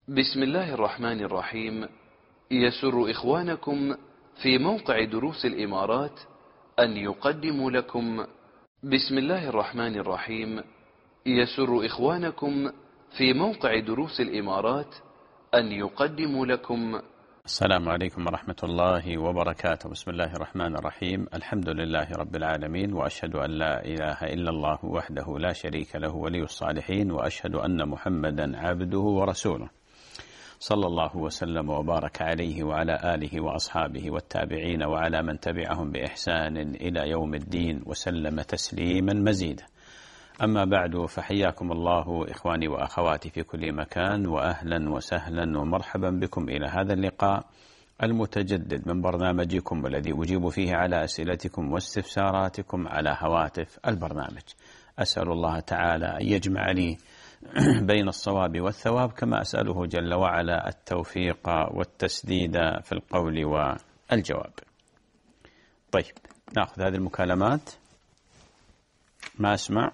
بسم الله الرحمن الرحيم. يسر إخوانكم في موقع دروس الإمارات أن يقدموا لكم بسم الله الرحمن الرحيم. يسر إخوانكم في موقع دروس الإمارات أن يقدموا لكم. السلام عليكم ورحمة الله وبركاته. بسم الله الرحمن الرحيم. الحمد لله رب العالمين، وأشهد أن لا إله إلا الله وحده لا شريك له ولي الصالحين، وأشهد أن محمدا عبده ورسوله، صلى الله وسلم وبارك عليه وعلى آله وأصحابه والتابعين وعلى من تبعهم بإحسان إلى يوم الدين، وسلم تسليما مزيدا. أما بعد، فحياكم الله إخواني وأخواتي في كل مكان، وأهلا وسهلا ومرحبا بكم إلى هذا اللقاء المتجدد من برنامجكم، والذي أجيب فيه على أسئلتكم واستفساراتكم على هواتف البرنامج. أسأل الله تعالى أن يجمع لي بين الصواب والثواب، كما أسأله جل وعلا التوفيق والتسديد في القول والجواب. طيب، نأخذ هذه المكالمات. ما أسمع.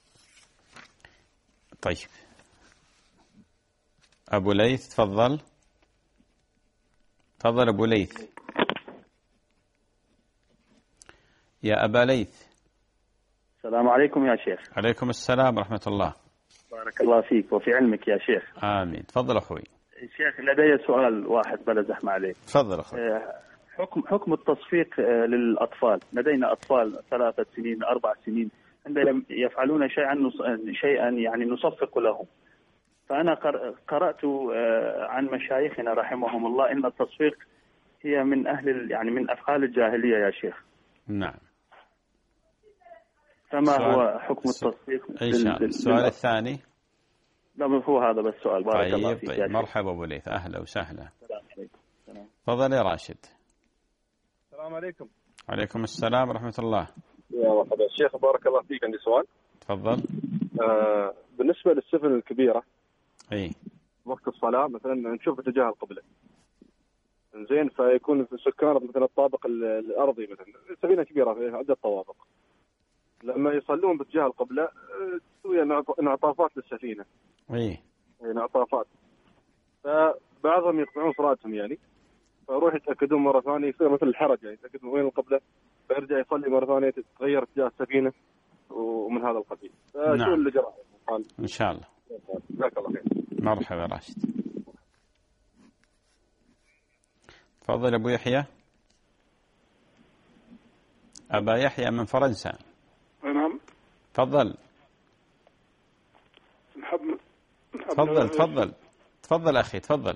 طيب، أبو ليث تفضل. تفضل أبو ليث. يا أبا ليث. السلام عليكم يا شيخ. عليكم السلام ورحمة الله. بارك الله فيك وفي علمك يا شيخ. آمين. تفضل أخوي. شيخ، لدي سؤال واحد بلا زحمة عليك. تفضل أخوي. حكم التصفيق للأطفال. لدينا أطفال 3 سنين 4 سنين عندما يفعلون شيئا يعني نصفق لهم. فأنا قرأت عن مشايخنا رحمهم الله إن التصفيق هي من من أفعال الجاهلية يا شيخ. نعم. فما هو حكم التصفيق؟ السؤال الثاني. لا، هو هذا بس سؤال. بارك الله فيك. طيب، مرحبا أبو ليث، أهلا وسهلا. السلام عليكم. تفضل يا راشد. السلام عليكم. عليكم السلام ورحمة الله. يا مرحبا الشيخ، بارك الله فيك. عندي سؤال. تفضل. بالنسبة للسفن الكبيرة، اي وقت الصلاة مثلا نشوف اتجاه القبلة، زين، فيكون في السكان مثلا الطابق الأرضي، مثلا سفينة كبيرة فيها عدة طوابق، لما يصلون باتجاه القبلة تسوي انعطافات للسفينة. اي انعطافات، فبعضهم يقطعون صلاتهم يعني، فيروح يتأكدون مرة ثانية، يصير مثل الحرج يعني، يتأكدون وين القبلة، فيرجع يصلي مرة ثانية تتغير اتجاه السفينة ومن هذا القبيل. نعم. اللي جرى إن شاء الله. جزاك الله خير. مرحبا راشد. تفضل أبو يحيى. أبا يحيى من فرنسا. نعم. تفضل. تفضل أخي، تفضل.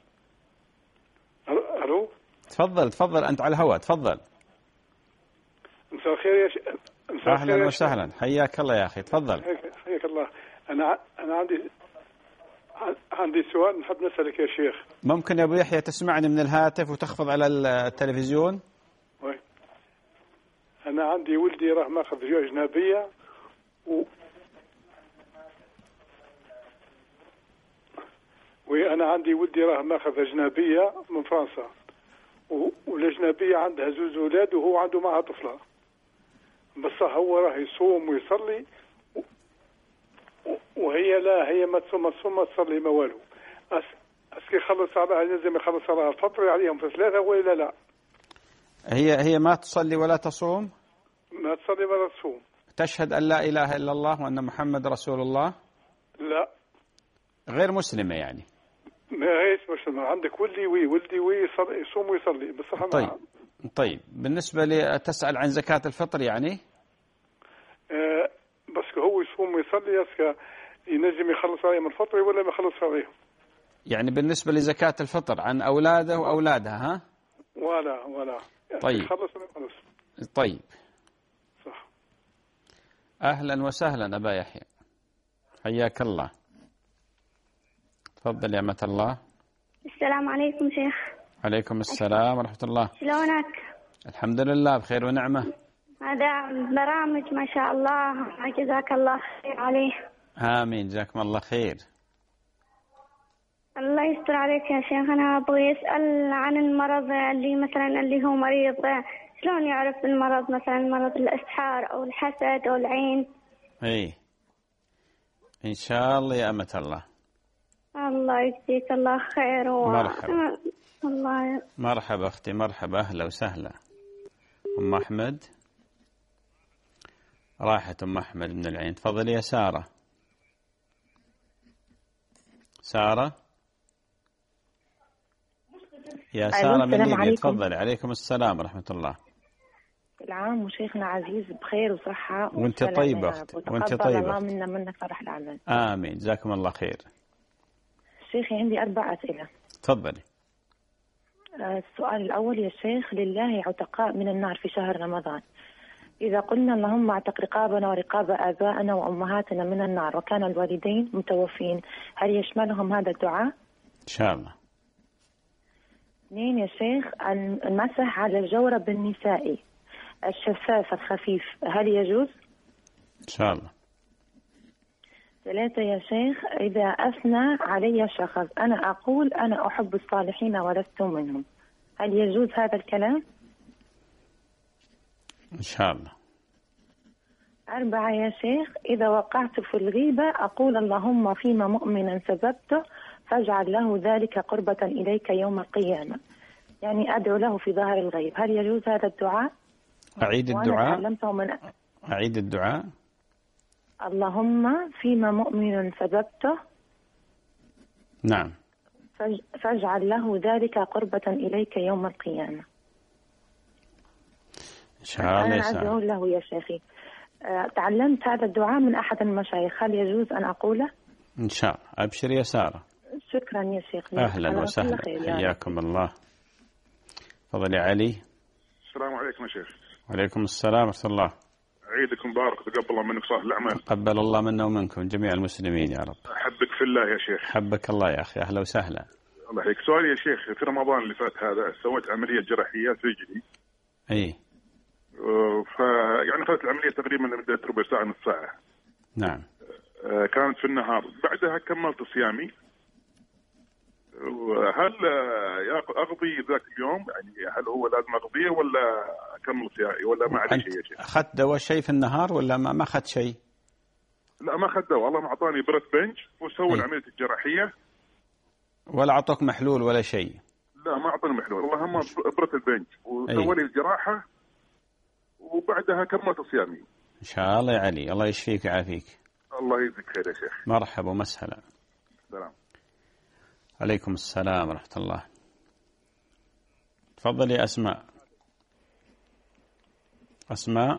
ألو. تفضل أنت على الهواء. تفضل. مساء الخير يا شيخ. أهلا وسهلا، حياك الله يا أخي. تفضل. حياك الله. أنا عندي سؤال نحب نسألك يا شيخ. ممكن يا أبو يحيى تسمعني من الهاتف وتخفض على التلفزيون؟ أنا عندي ولدي راح ماخذ زوجة أجنبية وأنا عندي ولدي راح ماخذ أجنبية من فرنسا، والأجنبية عندها 2 أولاد وهو عنده معها طفلة، بس هو راح يصوم ويصلي وهي لا، هي ما تصوم ما تصلي ما والو. أسكي خلص عليها، لازم يخلص عليها الفطر عليهم في 3 ولا لا؟ هي ما تصلي ولا تصوم؟ ما تصلي ولا تصوم. تشهد أن لا إله إلا الله وأن محمد رسول الله؟ لا، غير مسلمة يعني. ما هيش مسلمة. عندك ولدي يصوم ويصلي بصراحة. طيب بالنسبة لي تسأل عن زكاة الفطر يعني؟ بس هو يصوم ويصلي، يسكى ينجم يخلص عليهم الفطر ولا ما يخلص عليهم؟ يعني بالنسبة لزكاة الفطر عن أولاده وأولادها، ها؟ ولا طيب. خلص. طيب، صح. أهلا وسهلا أبا يحيى، حياك الله. تفضل يا أمة الله. السلام عليكم شيخ. عليكم السلام ورحمة الله. شلونك؟ الحمد لله بخير ونعمة. هذا برامج ما شاء الله، جزاك الله خير عليه. آمين، جزاكم الله خير. الله يستر عليك يا شيخ. أنا أبغي أسأل عن المرض اللي هو مريض، شلون يعرف المرض، مثلا مرض الإسحار أو الحسد أو العين؟ إن شاء الله يا أمة الله. الله يجزيك الله خير مرحبا. الله مرحبا أختي، مرحبا، أهلا وسهلا. أم أحمد راحت. أم أحمد من العين. تفضلي يا سارة. سارة يا سارة من ليبيا، تفضلي. عليكم السلام ورحمة الله. كل عام وشيخنا عزيز بخير وصحة وانت طيبة أختي، وانت طيبة. الله منا فرح العمل. آمين، جزاكم الله خير. شيخي عندي 4 أسئلة. تفضلي. السؤال الأول يا شيخ، لله عتقاء من النار في شهر رمضان، إذا قلنا اللهم اعتق رقابنا ورقاب آبائنا وأمهاتنا من النار وكان الوالدين متوفين، هل يشملهم هذا الدعاء؟ إن شاء الله. 2 يا شيخ، المسح على الجورب النسائي الشفاف الخفيف هل يجوز؟ إن شاء الله. 3 يا شيخ، إذا أثنى علي شخص أنا أقول أنا أحب الصالحين ولست منهم، هل يجوز هذا الكلام؟ إن شاء الله. 4 يا شيخ، إذا وقعت في الغيبة أقول اللهم فيما مؤمنا سببته فاجعل له ذلك قربة إليك يوم القيامة، يعني أدعو له في ظهر الغيب، هل يجوز هذا الدعاء؟ أعيد الدعاء. أعيد الدعاء. اللهم فيما مؤمن سببته. نعم. فاجعل له ذلك قربة إليك يوم القيامة. إن شاء الله. أنا أدعو له يا شيخي. تعلمت هذا الدعاء من أحد المشايخ، هل يجوز أن أقوله؟ إن شاء الله. أبشر يا سارة. شكرا يا شيخ. أهلا وسهلا، حياكم الله. تفضلي علي. السلام عليكم يا شيخ. وعليكم السلام ورحمة الله. عيدكم مبارك، تقبل الله منك صالح الأعمال. تقبل الله منا ومنكم جميع المسلمين يا رب. أحبك في الله يا شيخ. حبك الله يا أخي، أهلا وسهلا. الله يحييك. سؤالي يا شيخ، في رمضان اللي فات هذا سويت عملية جراحية في رجلي. أي. يعني أخذت العملية تقريبا مدة ربع ساعة نص ساعة. نعم. كانت في النهار، بعدها كملت صيامي. هل أقضي ذاك اليوم؟ يعني هل هو لازم أقضيه ولا أكمل صيامي ولا ما علي شيء يا شيخ؟ أخذت دواء شيء في النهار ولا ما أخذت شيء؟ لا ما أخذت دواء، الله ما أعطاني بريث بنج وسوي العملية الجراحية. ولا أعطوك محلول ولا شيء؟ لا ما أعطاني محلول، اللهم بريث البنج وسوي لي الجراحة وبعدها كملت صيامي. إن شاء الله يا علي، الله يشفيك ويعافيك. الله يجزيك خير يا شيخ. مرحبا ومسهلا. سلام. عليكم السلام ورحمة الله. تفضلي أسماء. أسماء.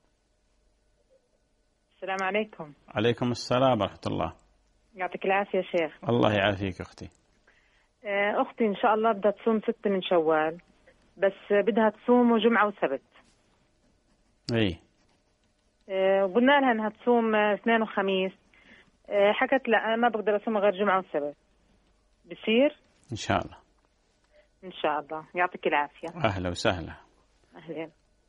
السلام عليكم. عليكم السلام ورحمة الله. يعطيك العافية يا شيخ. الله يعافيك أختي. أختي إن شاء الله بدها تصوم 6 من شوال، بس بدها تصوم جمعة وسبت. إيه. قلنا لها إنها تصوم 2 وخميس، حكت لا أنا ما بقدر أصوم غير جمعة وسبت. بصير؟ إن شاء الله. إن شاء الله. يعطيك العافية. أهلا وسهلا. أهلا.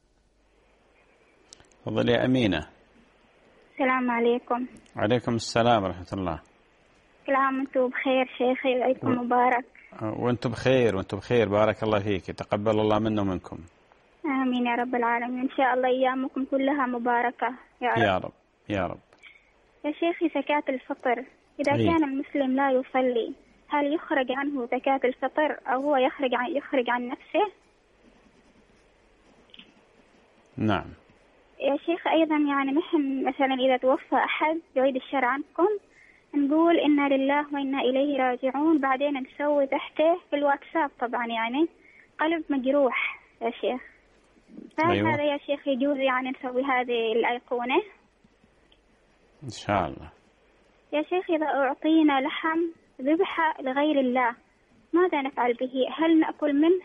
تفضلي يا أمينة. السلام عليكم. عليكم السلام ورحمة الله. كل عام وانتم بخير شيخي، وعيدكم مبارك. وانتم بخير، وانتم بخير، بارك الله فيك، تقبل الله منا ومنكم. آمين يا رب العالمين. إن شاء الله أيامكم كلها مباركة يا رب. يا رب يا رب. يا شيخي، زكاة الفطر إذا كان المسلم لا يصلي هل يخرج عنه زكاة الفطر أو هو يخرج عن نفسه؟ نعم يا شيخ. أيضا يعني نحن مثلا إذا توفى أحد يعيد الشر عنكم نقول إنا لله وإنا إليه راجعون، بعدين نسوي تحته في الواتساب طبعا يعني قلب مجروح يا شيخ. فهل هذا يا شيخ يجوز يعني نسوي هذه الأيقونة؟ إن شاء الله. يا شيخ، إذا أعطينا لحم ذبح لغير الله ماذا نفعل به؟ هل نأكل منه؟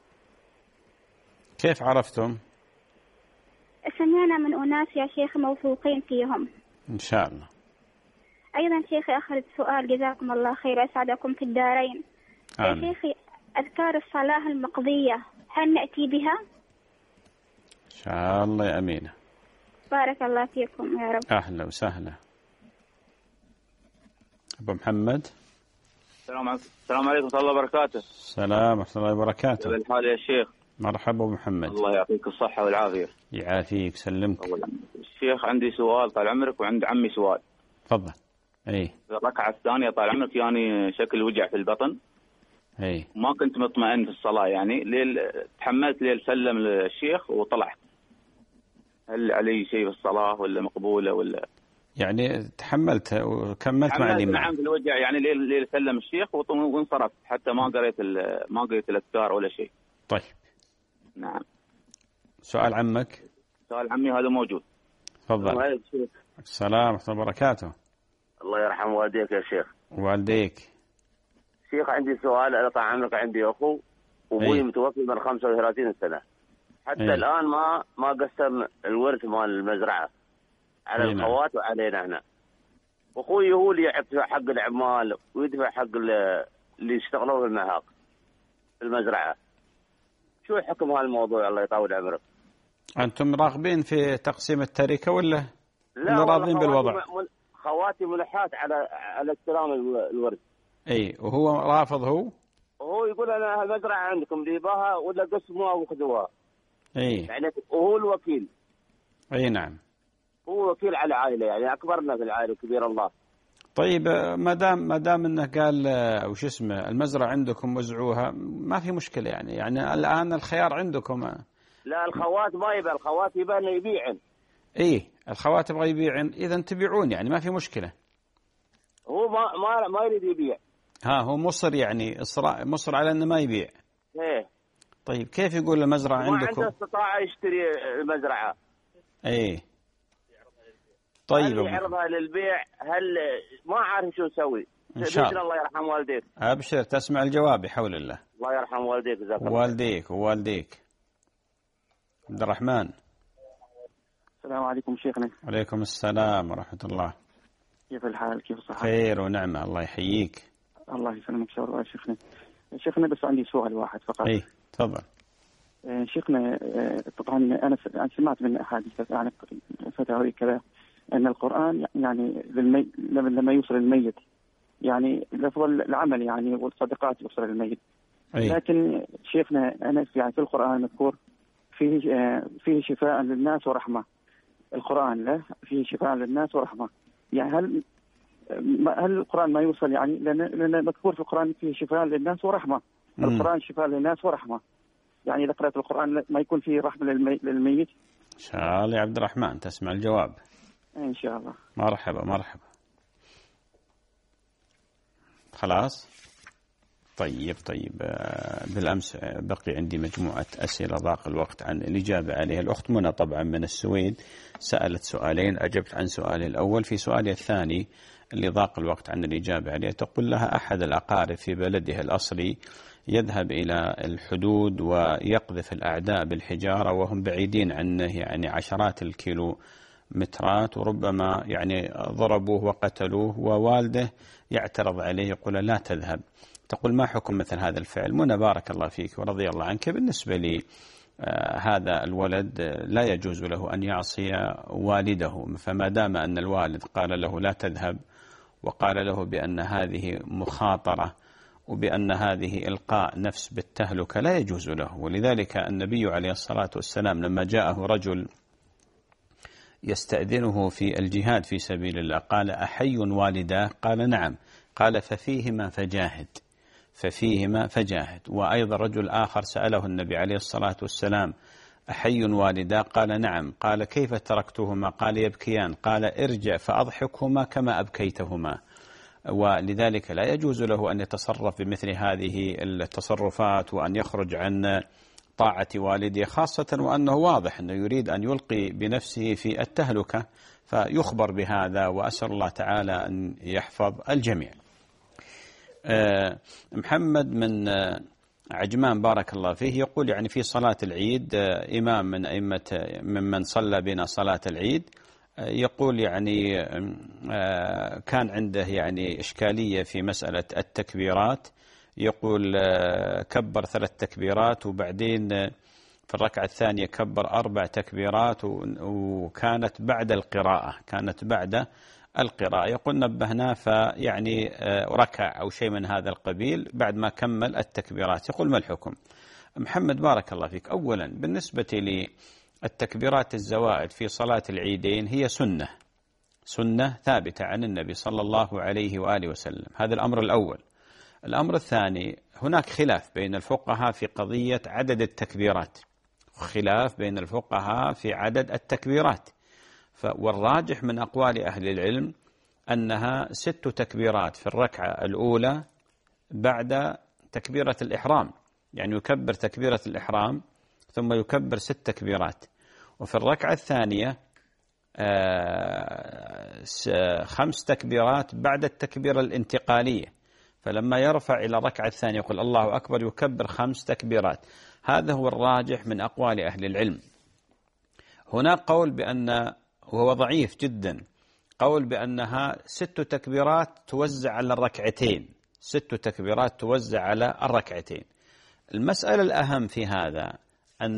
كيف عرفتم؟ سمعنا من أناس يا شيخ موثوقين فيهم. إن شاء الله. أيضا شيخي آخر سؤال، جزاكم الله خير وأسعدكم في الدارين. يا شيخي، أذكار الصلاة المقضية هل نأتي بها؟ إن شاء الله يا أمينة. بارك الله فيكم يا رب. أهلا وسهلا. أبو محمد. السلام عليكم ورحمة الله وبركاته. السلام ورحمة الله وبركاته. كيف الحال يا شيخ؟ مرحبا أبو محمد. الله يعطيك الصحة والعافية. يعافيك سلمك. الشيخ عندي سؤال طال عمرك، وعند عمي سؤال. تفضل. اي الركعة الثانية طال عمرك يعني شكل وجع في البطن. اي ما كنت مطمئن في الصلاة يعني تحملت ليل سلم للشيخ وطلعت. هل علي شيء في الصلاة ولا مقبولة ولا؟ يعني تحملت وكملت مع الإمام. نعم في الوجع يعني ليل سلم الشيخ وانصرفت حتى ما قريت الأذكار ولا شيء. طيب. نعم. سؤال عمك. سؤال عمي هذا موجود. تفضل. السلام ورحمة الله وبركاته. الله يرحم والديك يا شيخ. والديك. شيخ عندي سؤال. أنا طال عمرك عندي أخو وأبوي متوفي من 35 سنة حتى الآن ما قسم الورث مال المزرعة على الخوات وعلينا احنا. أخوي هو اللي يدفع حق العمال ويدفع حق اللي يشتغلوا في المهاق في المزرعة. شو حكم هالموضوع الله يطول عمرك؟ أنتم راغبين في تقسيم التركة ولا راضين بالوضع؟ خواتي ملحات على استلام الورث. اي وهو رافض. هو يقول انا المزرعه عندكم ديباها ولا قسموها وخذوها. اي يعني وهو الوكيل. اي نعم. هو وكيل على العائله يعني اكبرنا في العائله كبير الله. طيب ما دام انه قال وش اسمه المزرعه عندكم وزعوها ما في مشكله يعني الان الخيار عندكم. لا الخوات ما يبى. الخوات يبى انه يبيعن. ايه الخوات يبغى يبيعن. اذا تبيعون يعني ما في مشكله. هو ما يريد يبيع. هو مصر يعني مصر على انه ما يبيع. ايه. طيب كيف يقول المزرعه عندكم؟ ما عنده استطاعه يشتري المزرعه. ايه. طيب هل يعرضها للبيع؟ هل ما عارف شو يسوي؟ ان شاء الله. الله يرحم والديك. ابشر تسمع الجواب بحول الله. الله يرحم والديك جزاك الله. ووالديك. عبد الرحمن. السلام عليكم شيخنا. عليكم السلام ورحمة الله. كيف الحال؟ كيف الصحة؟ خير ونعمة الله يحييك. الله يسلمك شيخنا بس عندي سؤال واحد فقط. اي تفضل. شيخنا طبعا أنا سمعت من أحاديث عن فتاوي كذا أن القرآن يعني لما يوصل الميت يعني لأفضل العمل يعني والصدقات يوصل للميت. لكن شيخنا أنا يعني في القرآن مذكور فيه شفاء للناس ورحمة. القرآن له فيه شفاء للناس ورحمة. يعني هل القرآن ما يوصل يعني لأن مذكور في القرآن فيه شفاء للناس ورحمة. القرآن شفاء للناس ورحمة. يعني إذا قرأت القرآن ما يكون فيه رحمة للميت. إن شاء الله يا عبد الرحمن تسمع الجواب. إن شاء الله. مرحبا. خلاص. طيب بالأمس بقي عندي مجموعة أسئلة ضاق الوقت عن الإجابة عليها. الأخت منى طبعا من السويد سألت سؤالين أجبت عن سؤالي الأول. في سؤالي الثاني اللي ضاق الوقت عن الإجابة عليه تقول لها أحد الأقارب في بلده الأصلي يذهب إلى الحدود ويقذف الأعداء بالحجارة وهم بعيدين عنه يعني عشرات الكيلومترات وربما يعني ضربوه وقتلوه ووالده يعترض عليه يقول لا تذهب. تقول ما حكم مثل هذا الفعل؟ منى بارك الله فيك ورضي الله عنك. بالنسبة لي هذا الولد لا يجوز له أن يعصي والده فما دام أن الوالد قال له لا تذهب وقال له بأن هذه مخاطرة وبأن هذه إلقاء نفس بالتهلكة لا يجوز له. ولذلك النبي عليه الصلاة والسلام لما جاءه رجل يستأذنه في الجهاد في سبيل الله قال أحي والداه؟ قال نعم. قال ففيهما فجاهد. وأيضا رجل آخر سأله النبي عليه الصلاة والسلام أحي والداه؟ قال نعم. قال كيف تركتهما؟ قال يبكيان. قال ارجع فأضحكهما كما أبكيتهما. ولذلك لا يجوز له أن يتصرف بمثل هذه التصرفات وأن يخرج عن طاعة والده خاصة وأنه واضح أنه يريد أن يلقي بنفسه في التهلكة فيخبر بهذا وأسأل الله تعالى أن يحفظ الجميع. محمد من عجمان بارك الله فيه يقول يعني في صلاة العيد إمام من أئمة ممن صلى بنا صلاة العيد يقول يعني كان عنده يعني إشكالية في مسألة التكبيرات. يقول كبر 3 تكبيرات وبعدين في الركعة الثانية كبر 4 تكبيرات وكانت بعد القراءة. يقول نبهناه فيعني ركع أو شيء من هذا القبيل بعد ما كمل التكبيرات. يقول ما الحكم؟ محمد بارك الله فيك. أولا بالنسبة للتكبيرات الزوائد في صلاة العيدين هي سنة ثابتة عن النبي صلى الله عليه وآله وسلم. هذا الأمر الأول. الأمر الثاني، هناك خلاف بين الفقهاء في قضية عدد التكبيرات، خلاف بين الفقهاء في عدد التكبيرات، والراجح من أقوال أهل العلم أنها 6 تكبيرات في الركعة الأولى بعد تكبيرة الإحرام، يعني يكبر تكبيرة الإحرام ثم يكبر 6 تكبيرات. وفي الركعة الثانية 5 تكبيرات بعد التكبيرة الانتقالية، فلما يرفع إلى الركعة الثانية يقول الله أكبر يكبر 5 تكبيرات. هذا هو الراجح من أقوال أهل العلم. هناك قول بأن، وهو ضعيف جدا، قول بأنها 6 تكبيرات توزع على الركعتين، 6 تكبيرات توزع على الركعتين. المسألة الأهم في هذا أن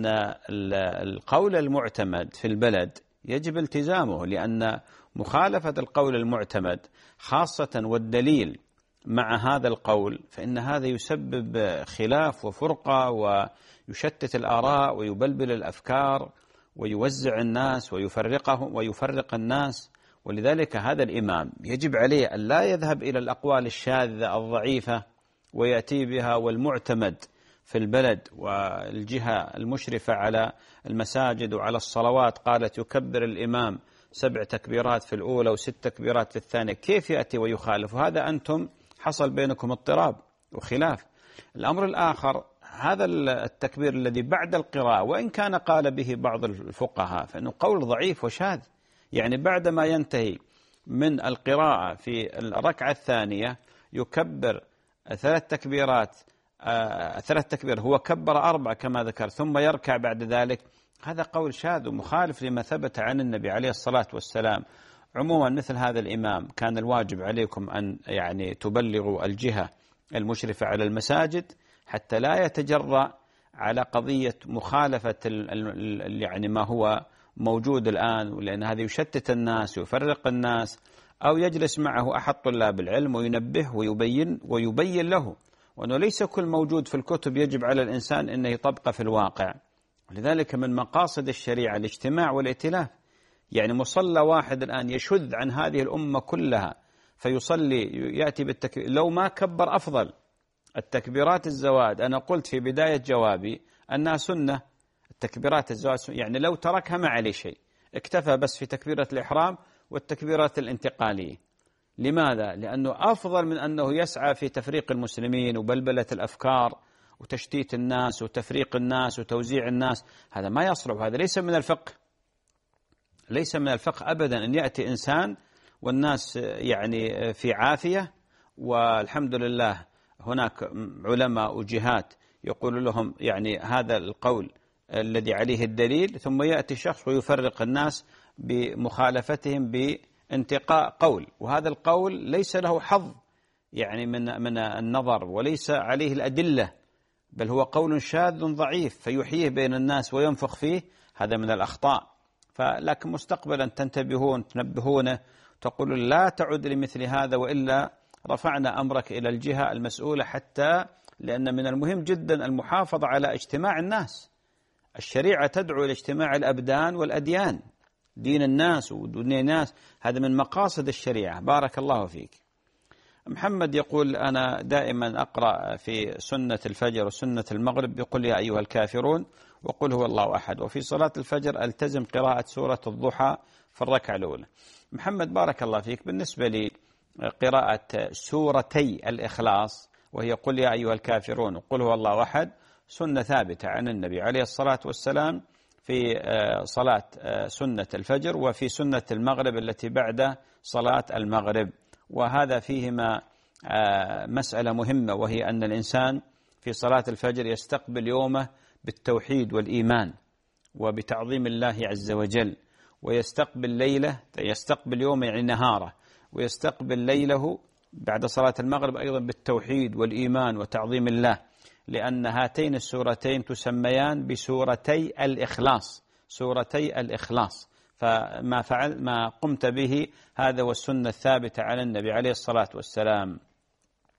القول المعتمد في البلد يجب التزامه، لأن مخالفة القول المعتمد خاصة والدليل مع هذا القول فإن هذا يسبب خلاف وفرقة ويشتت الآراء ويبلبل الأفكار ويوزع الناس ويفرقهم ويفرق الناس. ولذلك هذا الإمام يجب عليه أن لا يذهب إلى الأقوال الشاذة الضعيفة ويأتي بها، والمعتمد في البلد والجهة المشرفة على المساجد وعلى الصلوات قالت يكبر الإمام 7 تكبيرات في الأولى و6 تكبيرات في الثانية، كيف يأتي ويخالف؟ وهذا أنتم حصل بينكم اضطراب وخلاف. الأمر الآخر، هذا التكبير الذي بعد القراءة وإن كان قال به بعض الفقهاء فإنه قول ضعيف وشاذ، يعني بعدما ينتهي من القراءة في الركعة الثانية يكبر 3 تكبيرات، 3 تكبير، هو كبر 4 كما ذكر ثم يركع بعد ذلك. هذا قول شاذ ومخالف لما ثبت عن النبي عليه الصلاة والسلام. عموما مثل هذا الإمام كان الواجب عليكم أن يعني تبلغوا الجهة المشرفة على المساجد حتى لا يتجرأ على قضية مخالفة يعني ما هو موجود الآن، لأن هذا يشتت الناس ويفرق الناس. أو يجلس معه أحد طلاب العلم وينبه ويبين له وأنه ليس كل موجود في الكتب يجب على الإنسان أنه يطبقه في الواقع. لذلك من مقاصد الشريعة الاجتماع والائتلاف. يعني مصلى واحد الآن يشذ عن هذه الأمة كلها فيصلي يأتي بالتكبير، لو ما كبر أفضل. التكبيرات الزواد أنا قلت في بداية جوابي أنها سنة، التكبيرات الزواد يعني لو تركها ما عليه شيء، اكتفى بس في تكبيرة الإحرام والتكبيرات الانتقالية. لماذا؟ لأنه أفضل من أنه يسعى في تفريق المسلمين وبلبلة الأفكار وتشتيت الناس وتفريق الناس وتوزيع الناس. هذا ما يصلح، هذا ليس من الفقه، ليس من الفقه أبدا أن يأتي إنسان والناس يعني في عافية، والحمد لله هناك علماء وجهات يقول لهم يعني هذا القول الذي عليه الدليل، ثم يأتي شخص ويفرق الناس بمخالفتهم بانتقاء قول، وهذا القول ليس له حظ يعني من النظر وليس عليه الأدلة، بل هو قول شاذ ضعيف فيحييه بين الناس وينفخ فيه. هذا من الأخطاء. فلكن مستقبلا تنبهونه تقول لا تعد لمثل هذا، وإلا رفعنا أمرك إلى الجهة المسؤولة، حتى لأن من المهم جدا المحافظة على اجتماع الناس. الشريعة تدعو إلى اجتماع الأبدان والأديان، دين الناس ودنيا الناس، هذا من مقاصد الشريعة. بارك الله فيك. محمد يقول أنا دائما أقرأ في سنة الفجر وسنة المغرب يقول يا أيها الكافرون وقل هو الله أحد، وفي صلاة الفجر ألتزم قراءة سورة الضحى في الركعة الأولى. محمد بارك الله فيك، بالنسبة لي قراءة سورتي الإخلاص وهي قل يا أيها الكافرون وقل هو الله أحد سنة ثابتة عن النبي عليه الصلاة والسلام في صلاة سنة الفجر وفي سنة المغرب التي بعد صلاة المغرب. وهذا فيهما مسألة مهمة، وهي أن الإنسان في صلاة الفجر يستقبل يومه بالتوحيد والإيمان وبتعظيم الله عز وجل، ويستقبل ليله، يستقبل يوم يعني نهاره، ويستقبل ليله بعد صلاة المغرب أيضا بالتوحيد والإيمان وتعظيم الله، لأن هاتين السورتين تسميان بسورتي الإخلاص، سورتي الإخلاص. ما قمت به هذا والسنة الثابتة على النبي عليه الصلاة والسلام.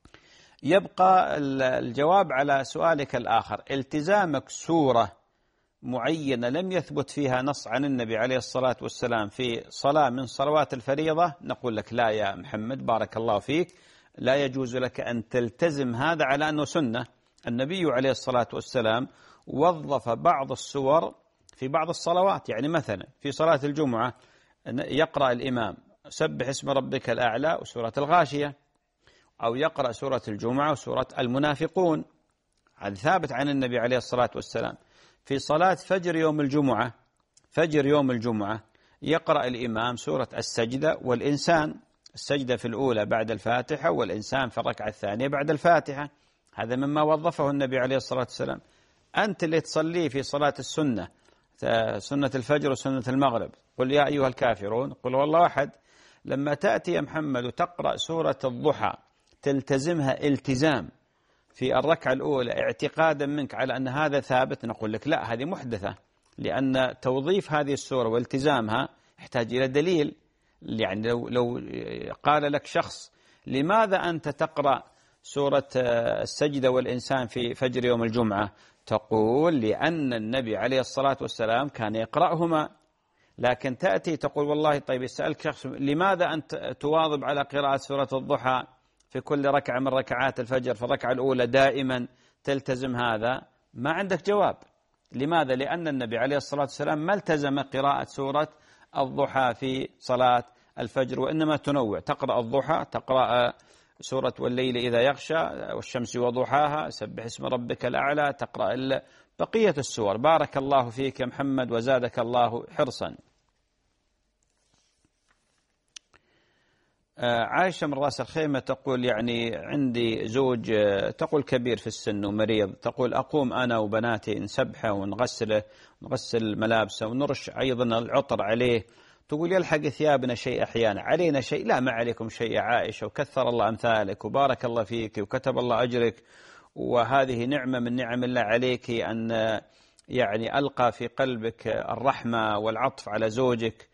يبقى الجواب على سؤالك الآخر، التزامك سورة معينة لم يثبت فيها نص عن النبي عليه الصلاة والسلام في صلاة من صلوات الفريضة، نقول لك لا يا محمد بارك الله فيك، لا يجوز لك أن تلتزم هذا على أنه سنة. النبي عليه الصلاة والسلام وظف بعض السور في بعض الصلوات، يعني مثلا في صلاة الجمعة يقرأ الإمام سبح اسم ربك الأعلى وسورة الغاشية، أو يقرأ سورة الجمعة وسورة المنافقون، هذا ثابت عن النبي عليه الصلاة والسلام. في صلاة فجر يوم الجمعة يقرأ الإمام سورة السجدة والإنسان، السجدة في الأولى بعد الفاتحة والإنسان في الركعة الثانية بعد الفاتحة، هذا مما وظفه النبي عليه الصلاة والسلام. أنت اللي تصلي في صلاة السنة، سنة الفجر وسنة المغرب، قل يا أيها الكافرون قل هو الله أحد، لما تأتي يا محمد وتقرأ سورة الضحى تلتزمها التزام في الركعة الأولى اعتقادا منك على أن هذا ثابت، نقول لك لا، هذه محدثة، لأن توظيف هذه السورة والتزامها يحتاج إلى دليل. يعني لو قال لك شخص لماذا أنت تقرأ سورة السجدة والإنسان في فجر يوم الجمعة، تقول لأن النبي عليه الصلاة والسلام كان يقرأهما. لكن تأتي تقول والله طيب يسألك شخص لماذا أنت تواظب على قراءة سورة الضحى في كل ركعة من ركعات الفجر، في الركعة الأولى دائما تلتزم هذا، ما عندك جواب. لماذا؟ لأن النبي عليه الصلاة والسلام ما التزم قراءة سورة الضحى في صلاة الفجر، وإنما تنوع، تقرأ الضحى، تقرأ سورة والليل إذا يغشى والشمس وضحاها، سبح اسم ربك الأعلى، تقرأ بقية السور. بارك الله فيك يا محمد وزادك الله حرصا. عائشة من رأس الخيمة تقول يعني عندي زوج تقول كبير في السن ومريض، تقول أقوم أنا وبناتي نسبحه ونغسله، نغسل ملابسه ونرش أيضا العطر عليه، تقول يلحق ثيابنا شيء أحيانا، علينا شيء؟ لا، ما عليكم شيء يا عائشة، وكثر الله أمثالك وبارك الله فيك وكتب الله أجرك، وهذه نعمة من نعم الله عليك أن يعني ألقى في قلبك الرحمة والعطف على زوجك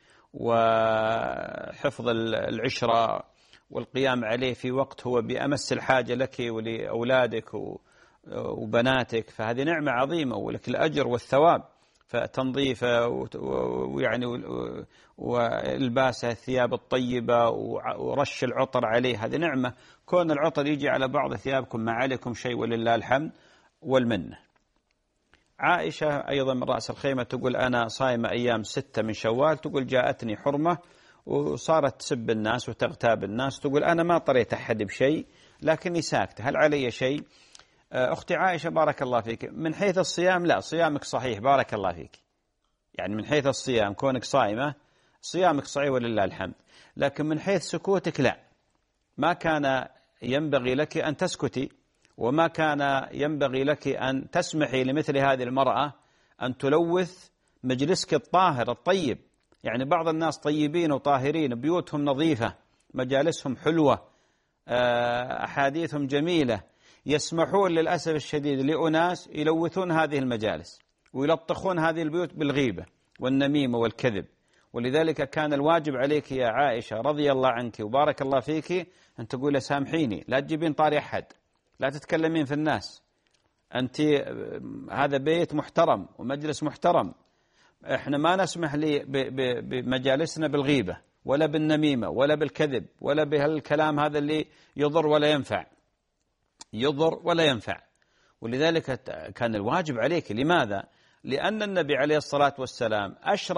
وحفظ العشرة والقيام عليه في وقت هو بأمس الحاجة لك ولأولادك وبناتك، فهذه نعمة عظيمة ولك الأجر والثواب. فتنظيفه ويعني والباسه الثياب الطيبة ورش العطر عليه، هذه نعمة. كون العطر يجي على بعض ثيابكم ما عليكم شيء ولله الحمد والمنة. عائشة أيضا من رأس الخيمة تقول أنا صايمة أيام 6 من شوال، تقول جاءتني حرمة وصارت تسب الناس وتغتاب الناس، تقول أنا ما طريت أحد بشيء لكني ساكتة، هل علي شيء؟ أختي عائشة بارك الله فيك، من حيث الصيام لا، صيامك صحيح بارك الله فيك، يعني من حيث الصيام كونك صائمة صيامك صحيح ولله الحمد، لكن من حيث سكوتك لا، ما كان ينبغي لك أن تسكتي، وما كان ينبغي لك أن تسمحي لمثل هذه المرأة أن تلوث مجلسك الطاهر الطيب. يعني بعض الناس طيبين وطاهرين، بيوتهم نظيفة، مجالسهم حلوة، أحاديثهم جميلة، يسمحون للأسف الشديد لأناس يلوثون هذه المجالس ويلطخون هذه البيوت بالغيبة والنميمة والكذب. ولذلك كان الواجب عليك يا عائشة رضي الله عنك وبارك الله فيك أن تقول سامحيني، لا تجيبين طاري أحد، لا تتكلمين في الناس، أنت هذا بيت محترم ومجلس محترم، إحنا ما نسمح لي بمجالسنا بالغيبة ولا بالنميمة ولا بالكذب ولا بهالكلام هذا اللي يضر ولا ينفع، يضر ولا ينفع. ولذلك كان الواجب عليك. لماذا؟ لأن النبي عليه الصلاة والسلام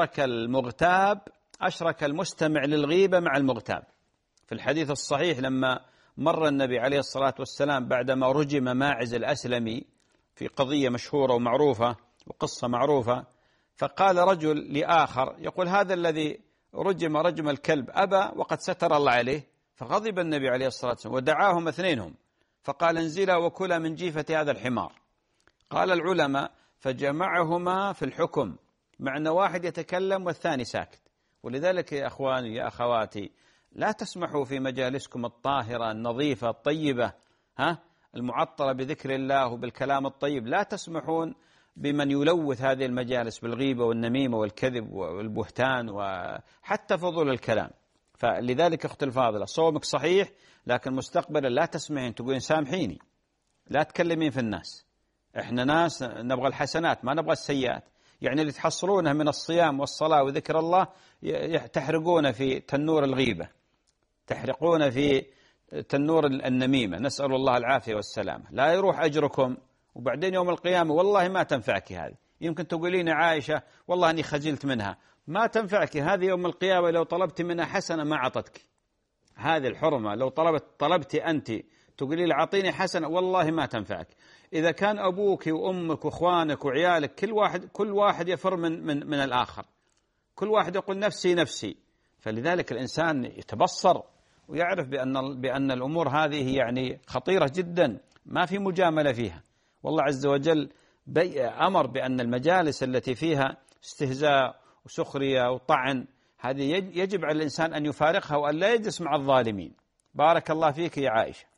أشرك المستمع للغيبة مع المغتاب. في الحديث الصحيح لما مر النبي عليه الصلاة والسلام بعدما رجم ماعز الأسلمي في قضية مشهورة ومعروفة وقصة معروفة، فقال رجل لآخر يقول هذا الذي رجم رجم الكلب أبى وقد ستر الله عليه، فغضب النبي عليه الصلاة والسلام ودعاهم اثنينهم فقال انزلا وكلا من جيفة هذا الحمار. قال العلماء فجمعهما في الحكم، مع أن واحد يتكلم والثاني ساكت. ولذلك يا أخواني يا أخواتي لا تسمحوا في مجالسكم الطاهرة النظيفة الطيبة المعطرة بذكر الله وبالكلام الطيب، لا تسمحون بمن يلوث هذه المجالس بالغيبة والنميمة والكذب والبهتان وحتى فضول الكلام. فلذلك أخت الفاضلة صومك صحيح، لكن مستقبلا لا تسمعين تقولين سامحيني، لا تكلمين في الناس، إحنا ناس نبغى الحسنات ما نبغى السيئات. يعني اللي تحصلونه من الصيام والصلاة وذكر الله تحرقون في تنور الغيبة، تحرقون في تنور النميمة، نسأل الله العافية والسلامة. لا يروح أجركم، وبعدين يوم القيامة والله ما تنفعك هذه. يمكن تقولين عائشة والله أني خجلت منها، ما تنفعك هذه يوم القيامة. لو طلبت منها حسنة ما عطتك هذه الحرمة. لو طلبت أنت تقولي لي أعطيني حسنة والله ما تنفعك. إذا كان أبوك وأمك وإخوانك وعيالك كل واحد يفر من الآخر، كل واحد يقول نفسي نفسي. فلذلك الإنسان يتبصر ويعرف بأن الأمور هذه يعني خطيرة جدا، ما في مجاملة فيها. والله عز وجل أمر بأن المجالس التي فيها استهزاء وسخرية وطعن هذه يجب على الإنسان أن يفارقها وأن لا يجلس مع الظالمين. بارك الله فيك يا عائشة.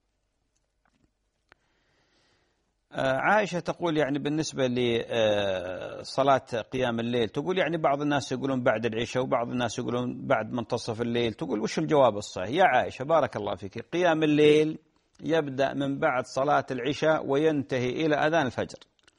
عائشة تقول يعني بالنسبة لصلاة قيام الليل، تقول يعني بعض الناس يقولون بعد العشاء وبعض الناس يقولون بعد منتصف الليل. تقول وش الجواب الصحيح؟ يا عائشة بارك الله فيك، قيام الليل يبدأ من بعد صلاة العشاء وينتهي إلى أذان الفجر.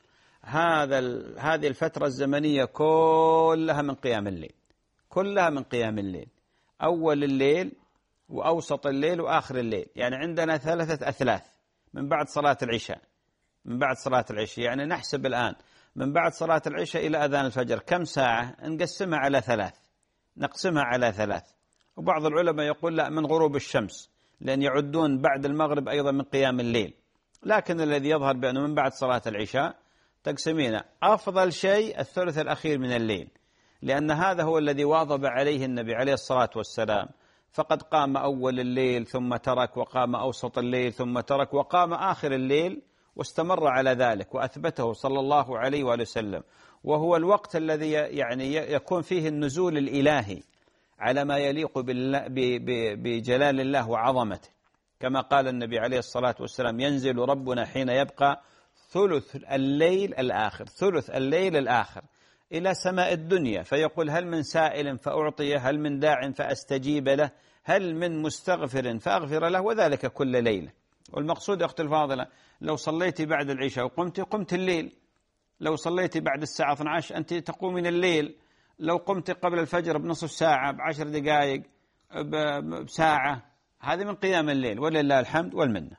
هذه الفترة الزمنية كلها من قيام الليل، كلها من قيام الليل، أول الليل وأوسط الليل وآخر الليل. يعني عندنا 3 أثلاث من بعد صلاة العشاء، من بعد صلاة العشاء. يعني نحسب الآن من بعد صلاة العشاء إلى أذان الفجر كم ساعة؟ نقسمها على 3، نقسمها على 3. وبعض العلماء يقول لا، من غروب الشمس، لأن يعدون بعد المغرب أيضا من قيام الليل. لكن الذي يظهر بأنه من بعد صلاة العشاء تقسمين. أفضل شيء الثلث الأخير من الليل، لأن هذا هو الذي واظب عليه النبي عليه الصلاة والسلام. فقد قام أول الليل ثم ترك، وقام أوسط الليل ثم ترك، وقام آخر الليل واستمر على ذلك وأثبته صلى الله عليه وآله وسلم. وهو الوقت الذي يعني يكون فيه النزول الإلهي على ما يليق بجلال الله وعظمته، كما قال النبي عليه الصلاة والسلام: ينزل ربنا حين يبقى ثلث الليل الآخر، ثلث الليل الآخر إلى سماء الدنيا، فيقول: هل من سائل فأعطيه، هل من داع فأستجيب له، هل من مستغفر فأغفر له، وذلك كل ليلة. والمقصود يا أختي الفاضلة، لو صليتي بعد العشاء قمت الليل، لو صليتي بعد الساعة 12 أنت تقومين الليل، لو قمت قبل الفجر بنصف ساعة، ب10 دقائق، بساعة، هذه من قيام الليل، ولله الحمد والمنة.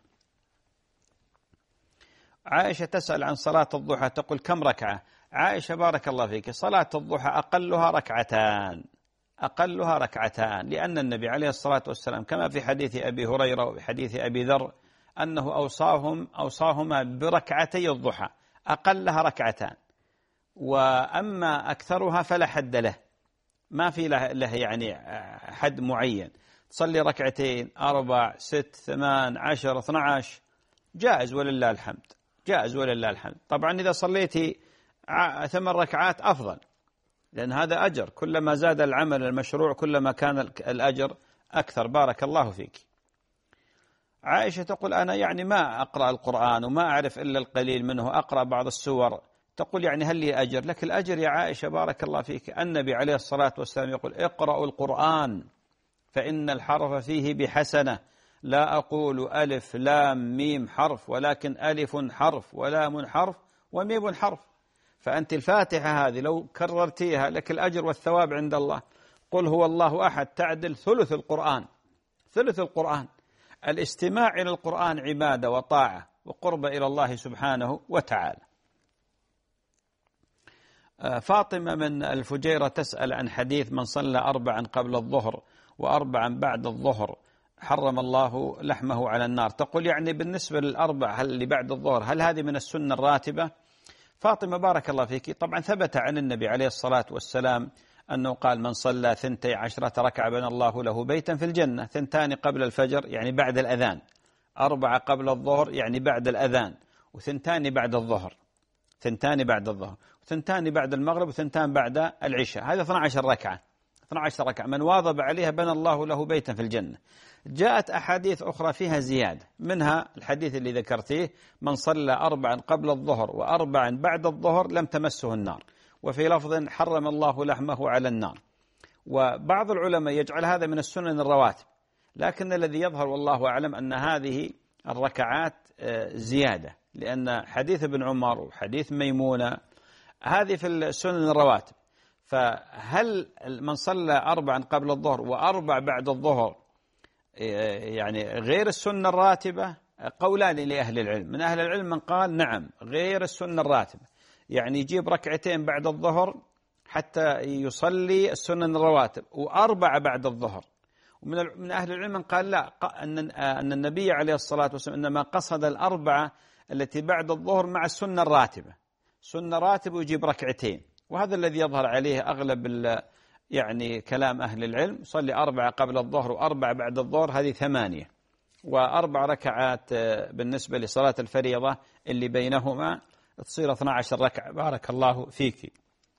عائشة تسأل عن صلاة الضحى، تقول: كم ركعة؟ عائشة بارك الله فيك، صلاة الضحى أقلها ركعتان، أقلها ركعتان، لأن النبي عليه الصلاة والسلام كما في حديث أبي هريرة وحديث أبي ذر أنه أوصاهما بركعتي الضحى، أقلها ركعتان. وأما أكثرها فلا حد له، ما في له يعني حد معين، تصلي ركعتين، 4، 6، 8، 10، 12 جائز ولله الحمد، جائز ولله الحمد. طبعا إذا صليتي 8 ركعات أفضل، لأن هذا أجر، كلما زاد العمل المشروع كلما كان الأجر أكثر. بارك الله فيك. عائشة تقول: أنا يعني ما أقرأ القرآن وما أعرف إلا القليل منه، أقرأ بعض السور. تقول: يعني هل لي أجر؟ لك الأجر يا عائشة بارك الله فيك. النبي عليه الصلاة والسلام يقول: اقرأوا القرآن فإن الحرف فيه بحسنة، لا أقول ألف لام ميم حرف، ولكن ألف حرف ولام حرف وميم حرف. فأنت الفاتحة هذه لو كررتيها لك الأجر والثواب عند الله. قل هو الله أحد تعدل ثلث القرآن، ثلث القرآن. الاستماع إلى القرآن عبادة وطاعة وقرب إلى الله سبحانه وتعالى. فاطمة من الفجيرة تسأل عن حديث: من صلى 4 قبل الظهر و4 بعد الظهر حرم الله لحمه على النار. تقول: يعني بالنسبة ل4 اللي بعد الظهر هل هذه من السنة الراتبة؟ فاطمة بارك الله فيك، طبعا ثبت عن النبي عليه الصلاة والسلام أنه قال: من صلى 12 ركعة بنى الله له بيتا في الجنة، 2 قبل الفجر يعني بعد الأذان، 4 قبل الظهر يعني بعد الأذان، و2 بعد الظهر، 2 بعد الظهر، و2 بعد المغرب، و2 بعد العشاء. هذا 12 ركعة، 12 ركعة من واظب عليها بنى الله له بيتا في الجنة. جاءت أحاديث أخرى فيها زيادة، منها الحديث اللي ذكرتيه: من صلى 4 قبل الظهر و4 بعد الظهر لم تمسه النار، وفي لفظ: حرم الله لحمه على النار. وبعض العلماء يجعل هذا من السنن الرواتب، لكن الذي يظهر والله أعلم أن هذه الركعات زيادة، لأن حديث ابن عمر وحديث ميمونة هذه في السنن الرواتب. فهل من صلى 4 قبل الظهر و4 بعد الظهر يعني غير السنة الراتبة؟ قولان لأهل العلم. من أهل العلم من قال نعم غير السنة الراتبة، يعني يجيب 2 بعد الظهر حتى يصلي السنن الرواتب و4 بعد الظهر. ومن أهل العلم من قال لا، أن النبي عليه الصلاة والسلام إنما قصد 4 التي بعد الظهر مع السنة الراتبة، سنة راتبة ويجيب 2. وهذا الذي يظهر عليه أغلب يعني كلام أهل العلم. يصلي 4 قبل الظهر و4 بعد الظهر، هذه 8، و4 ركعات بالنسبة لصلاة الفريضة اللي بينهما تصير 12 ركعة. بارك الله فيك.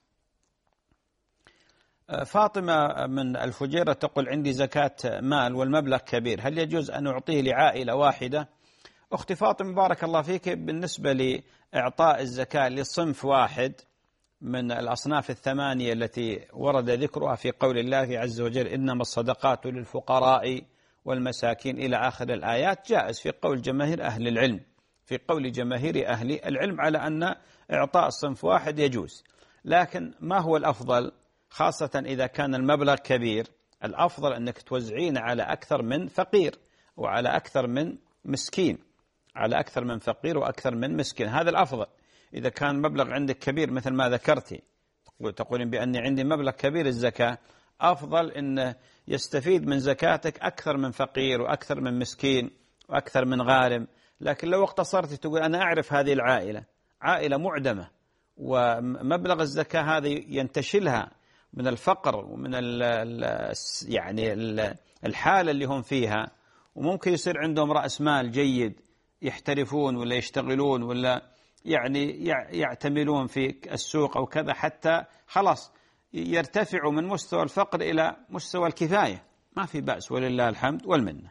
فاطمة من الفجيرة تقول عندي زكاة مال والمبلغ كبير، هل يجوز أن أعطيه لعائلة واحدة؟ أختي فاطمة بارك الله فيك، بالنسبة لإعطاء الزكاة لصنف واحد من الأصناف 8 التي ورد ذكرها في قول الله عز وجل إنما الصدقات للفقراء والمساكين إلى آخر الآيات، جائز في قول جماهير أهل العلم، في قول جماهير أهل العلم على أن إعطاء صنف واحد يجوز. لكن ما هو الأفضل خاصة إذا كان المبلغ كبير؟ الأفضل أنك توزعين على أكثر من فقير وعلى أكثر من مسكين، على أكثر من فقير وأكثر من مسكين، هذا الأفضل. إذا كان مبلغ عندك كبير مثل ما ذكرتي، تقولين بأني عندي مبلغ كبير الزكاة، أفضل أن يستفيد من زكاتك أكثر من فقير وأكثر من مسكين وأكثر من غارم. لكن لو اقتصرت تقول أنا أعرف هذه العائلة عائلة معدمة ومبلغ الزكاة هذه ينتشلها من الفقر ومن يعني الحالة اللي هم فيها، وممكن يصير عندهم رأس مال جيد يحترفون ولا يشتغلون ولا يعني يعتملون في السوق أو كذا حتى خلاص يرتفعوا من مستوى الفقر إلى مستوى الكفاية، ما في بأس ولله الحمد والمنة.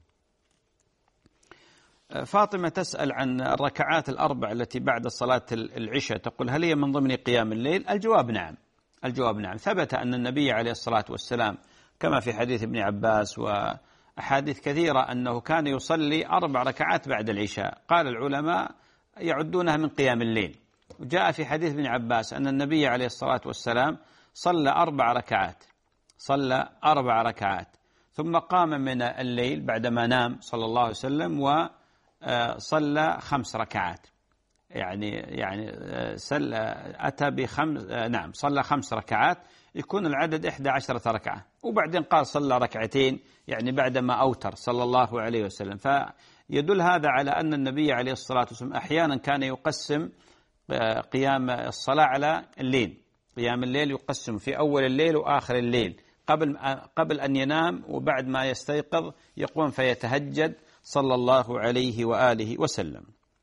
فاطمة تسأل عن الركعات 4 التي بعد صلاة العشاء، تقول هل هي من ضمن قيام الليل؟ الجواب نعم، الجواب نعم. ثبت أن النبي عليه الصلاة والسلام كما في حديث ابن عباس وأحاديث كثيرة أنه كان يصلي 4 ركعات بعد العشاء، قال العلماء يعدونها من قيام الليل. وجاء في حديث ابن عباس أن النبي عليه الصلاة والسلام صلى 4 ركعات، صلى 4 ركعات ثم قام من الليل بعدما نام صلى الله عليه وسلم وصلى 5 ركعات، يعني أتى نعم صلى 5 ركعات، يكون العدد 11 ركعة. وبعدين قال صلى 2 يعني بعدما أوتر صلى الله عليه وسلم. فيدل هذا على أن النبي عليه الصلاة والسلام أحيانا كان يقسم قيام الصلاة على الليل، قيام الليل يقسم في أول الليل وآخر الليل، قبل أن ينام وبعد ما يستيقظ يقوم فيتهجد صلى الله عليه وآله وسلم.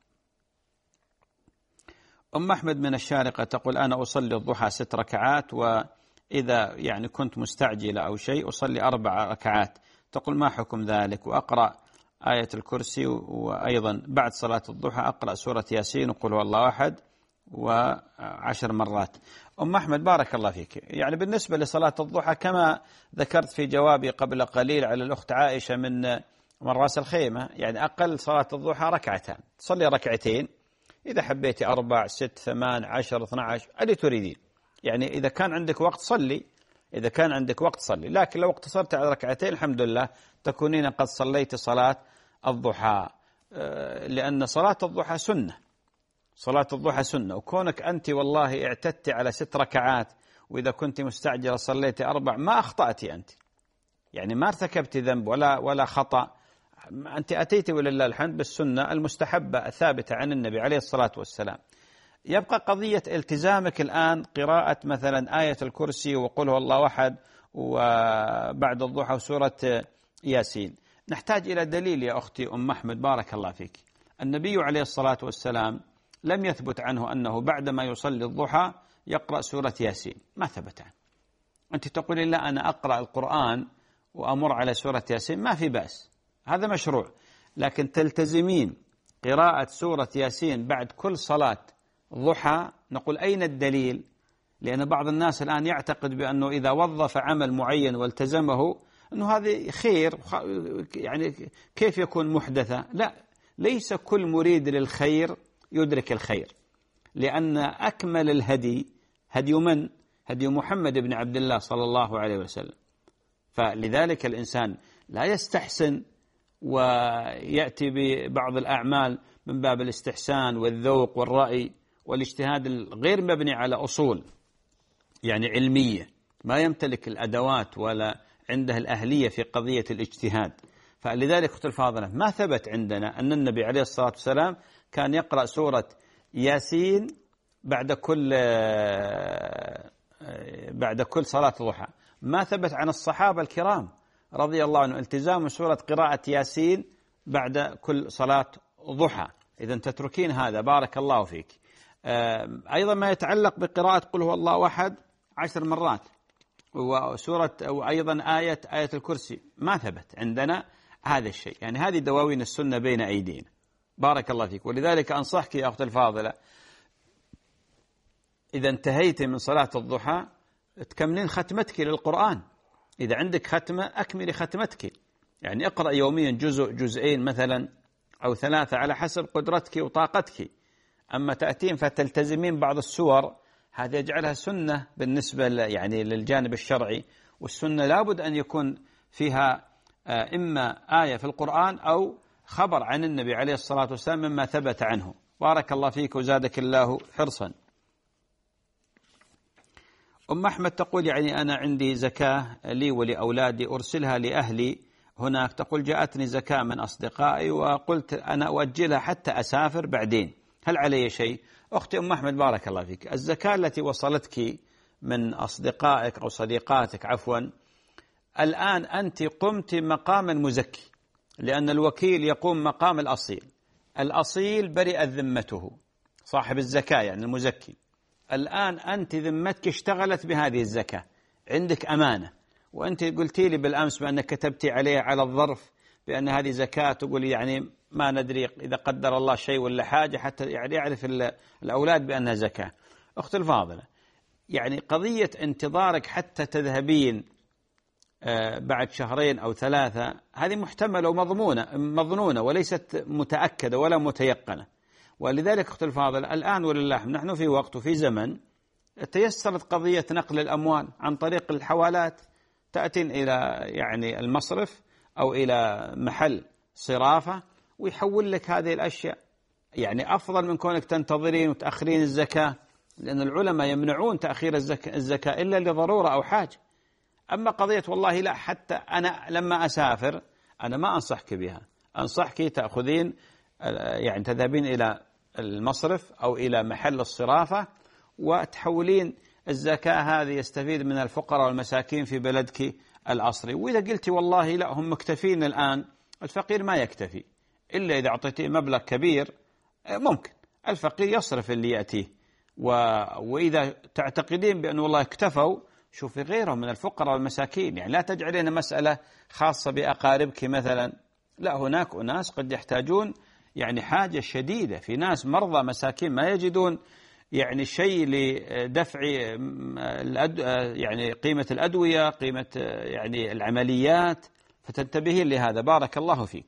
أم أحمد من الشارقة تقول أنا أصلي الضحى 6 ركعات، وإذا يعني كنت مستعجلة أو شيء أصلي 4 ركعات، تقول ما حكم ذلك؟ وأقرأ آية الكرسي، وأيضا بعد صلاة الضحى أقرأ سورة ياسين وقل هو الله أحد 10 مرات. أم أحمد بارك الله فيك، يعني بالنسبة لصلاة الضحى كما ذكرت في جوابي قبل قليل على الأخت عائشة من راس الخيمة، يعني أقل صلاة الضحى 2 تصلي 2 إذا حبيتي 4 6 8 10 12 اللي تريدين، يعني إذا كان عندك وقت صلي، إذا كان عندك وقت صلي. لكن لو اقتصرت على 2 الحمد لله تكونين قد صليت صلاة الضحى، لأن صلاة الضحى سنة، صلاة الضحى سنة. وكونك أنت والله اعتدت على 6 ركعات وإذا كنت مستعجلة صليت 4، ما أخطأت أنت، يعني ما ارتكبت ذنب ولا خطأ، أنت أتيت ولله الحمد بالسنة المستحبة الثابتة عن النبي عليه الصلاة والسلام. يبقى قضية التزامك الآن قراءة مثلا آية الكرسي وقل هو الله أحد وبعد الضحى وسورة ياسين. نحتاج إلى دليل يا أختي أم أحمد بارك الله فيك. النبي عليه الصلاة والسلام لم يثبت عنه أنه بعدما يصلي الضحى يقرأ سورة ياسين، ما ثبت عنه. أنت تقولين لا أنا أقرأ القرآن وأمر على سورة ياسين، ما في بأس، هذا مشروع، لكن تلتزمين قراءة سورة ياسين بعد كل صلاة ضحى. نقول أين الدليل؟ لأن بعض الناس الآن يعتقد بأنه إذا وظف عمل معين والتزمه أنه هذا خير، يعني كيف يكون محدثا؟ لا، ليس كل مريد للخير يدرك الخير. لأن أكمل الهدي هدي من؟ هدي محمد بن عبد الله صلى الله عليه وسلم. فلذلك الإنسان لا يستحسن ويأتي ببعض الأعمال من باب الاستحسان والذوق والرأي والاجتهاد الغير مبني على أصول يعني علمية، ما يمتلك الأدوات ولا عنده الأهلية في قضية الاجتهاد. فلذلك أخت الفاضلة ما ثبت عندنا أن النبي عليه الصلاة والسلام كان يقرأ سورة ياسين بعد كل صلاة ضحى. ما ثبت عن الصحابة الكرام رضي الله عنهم التزام سورة قراءة ياسين بعد كل صلاة ضحى. إذا تتركين هذا بارك الله فيك. أيضا ما يتعلق بقراءة قل هو الله أحد 10 مرات وسورة وأيضا آية الكرسي ما ثبت عندنا هذا الشيء. يعني هذه دواوين السنة بين أيدينا بارك الله فيك. ولذلك أنصحك يا أخت الفاضلة إذا انتهيت من صلاة الضحى تكملين ختمتك للقرآن. إذا عندك ختمة أكملي ختمتك، يعني اقرأ يوميا جزء جزئين مثلا أو 3 على حسب قدرتك وطاقتك. أما تأتين فتلتزمين بعض السور هذا يجعلها سنة بالنسبة يعني للجانب الشرعي، والسنة لابد أن يكون فيها إما آية في القرآن أو خبر عن النبي عليه الصلاة والسلام مما ثبت عنه. بارك الله فيك وزادك الله حرصا. أم أحمد تقول يعني أنا عندي زكاة لي ولأولادي أرسلها لأهلي هناك، تقول جاءتني زكاة من أصدقائي وقلت أنا أؤجلها حتى أسافر بعدين، هل علي شيء؟ أختي أم أحمد بارك الله فيك، الزكاة التي وصلتك من أصدقائك أو صديقاتك عفوا الآن أنت قمت مقام المزكي، لأن الوكيل يقوم مقام الأصيل. الأصيل برئت ذمته صاحب الزكاة يعني المزكي. الآن أنت ذمتك اشتغلت بهذه الزكاة، عندك أمانة، وأنت قلتي لي بالأمس بأنك كتبتي عليه على الظرف بأن هذه زكاة، تقولي يعني ما ندري إذا قدر الله شيء ولا حاجة حتى يعني يعرف الأولاد بأنها زكاة. أخت الفاضلة يعني قضية انتظارك حتى تذهبين بعد 2 أو 3 هذه محتملة ومظنونة وليست متأكدة ولا متيقنة. ولذلك أخت الفاضلة الآن ولله نحن في وقت وفي زمن تيسرت قضية نقل الأموال عن طريق الحوالات، تأتين إلى يعني المصرف أو إلى محل صرافة ويحول لك هذه الأشياء. يعني أفضل من كونك تنتظرين وتأخرين الزكاة، لأن العلماء يمنعون تأخير الزكاة إلا لضرورة أو حاجة. أما قضية والله لا حتى أنا لما أسافر أنا ما أنصحك بها، أنصحك تأخذين يعني تذهبين إلى المصرف أو إلى محل الصرافة وتحولين الزكاة هذه يستفيد من الفقراء والمساكين في بلدك الأصلي. وإذا قلت والله لا هم مكتفين الآن، الفقير ما يكتفي إلا إذا أعطيته مبلغ كبير، ممكن الفقير يصرف اللي يأتيه. وإذا تعتقدين بأن والله اكتفوا شوفي غيرهم من الفقراء والمساكين، يعني لا تجعلين مسألة خاصة بأقاربك مثلا، لا هناك أناس قد يحتاجون يعني حاجة شديدة، في ناس مرضى مساكين ما يجدون يعني شيء لدفع يعني قيمة الأدوية، قيمة يعني العمليات، فتنتبهين لهذا. بارك الله فيك.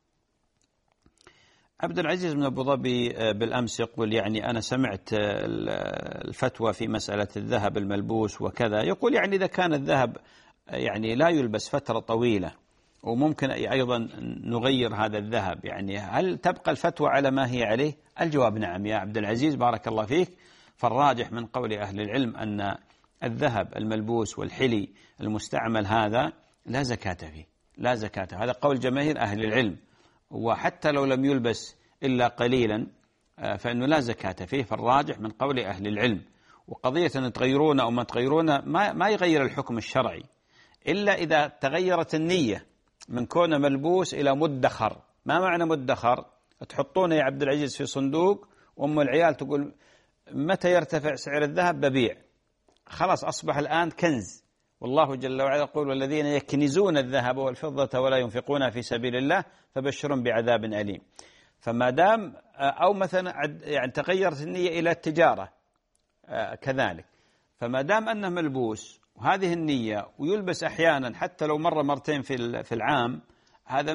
عبد العزيز من أبو ظبي بالأمس يقول يعني أنا سمعت الفتوى في مسألة الذهب الملبوس وكذا، يقول يعني إذا كان الذهب يعني لا يلبس فترة طويلة وممكن أيضا نغير هذا الذهب، يعني هل تبقى الفتوى على ما هي عليه؟ الجواب نعم يا عبد العزيز بارك الله فيك. فالراجح من قول أهل العلم أن الذهب الملبوس والحلي المستعمل هذا لا زكاة فيه، لا زكاة، هذا قول جماهير أهل العلم. وحتى لو لم يلبس إلا قليلا فإنه لا زكاة فيه، فالراجح من قول أهل العلم. وقضية أن تغيرونه أو ما تغيرونه ما يغير الحكم الشرعي إلا إذا تغيرت النية من كونه ملبوس إلى مدخر. ما معنى مدخر؟ تحطونه يا عبد العزيز في صندوق وأم العيال تقول متى يرتفع سعر الذهب ببيع، خلاص أصبح الآن كنز. والله جل وعلا يقول والذين يكنزون الذهب والفضة ولا ينفقونها في سبيل الله فبشرهم بعذاب أليم. فما دام أو مثلا يعني تغيرت النية إلى التجارة كذلك، فما دام أنه ملبوس وهذه النية ويلبس أحيانا حتى لو مرة مرتين في العام، هذا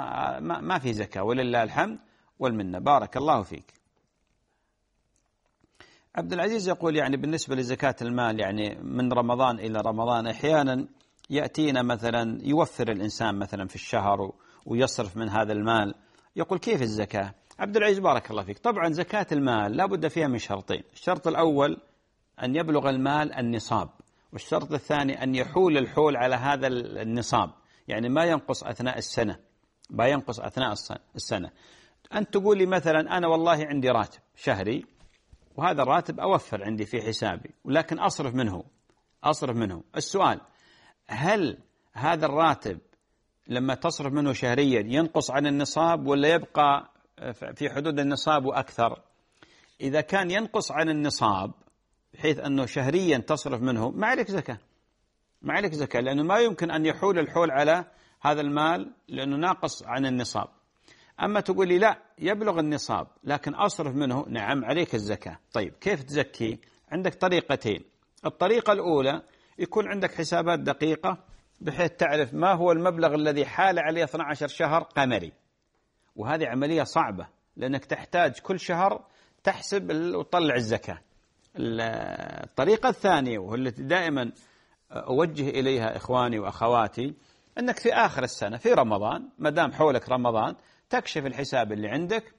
ما في زكاة ولله الحمد والمنة. بارك الله فيك. عبد العزيز يقول يعني بالنسبة لزكاة المال يعني من رمضان إلى رمضان أحيانا يأتينا مثلا يوفر الإنسان مثلا في الشهر ويصرف من هذا المال، يقول كيف الزكاة؟ عبد العزيز بارك الله فيك، طبعا زكاة المال لا بد فيها من شرطين، الشرط الأول أن يبلغ المال النصاب، والشرط الثاني أن يحول الحول على هذا النصاب، يعني ما ينقص أثناء السنة، ما ينقص أثناء السنة. أنت تقول لي مثلا أنا والله عندي راتب شهري وهذا الراتب أوفر عندي في حسابي ولكن أصرف منه. السؤال هل هذا الراتب لما تصرف منه شهريا ينقص عن النصاب ولا يبقى في حدود النصاب وأكثر؟ إذا كان ينقص عن النصاب بحيث أنه شهريا تصرف منه ما عليك زكاة، لأنه ما يمكن أن يحول الحول على هذا المال لأنه ناقص عن النصاب. أما تقول لي لا يبلغ النصاب لكن أصرف منه، نعم عليك الزكاة. طيب كيف تزكي؟ عندك طريقتين. الطريقة الأولى يكون عندك حسابات دقيقة بحيث تعرف ما هو المبلغ الذي حال عليه 12 شهر قمري، وهذه عملية صعبة لأنك تحتاج كل شهر تحسب وتطلع الزكاة. الطريقة الثانية والتي دائما أوجه إليها إخواني وأخواتي أنك في آخر السنة في رمضان ما دام حولك رمضان تكشف الحساب اللي عندك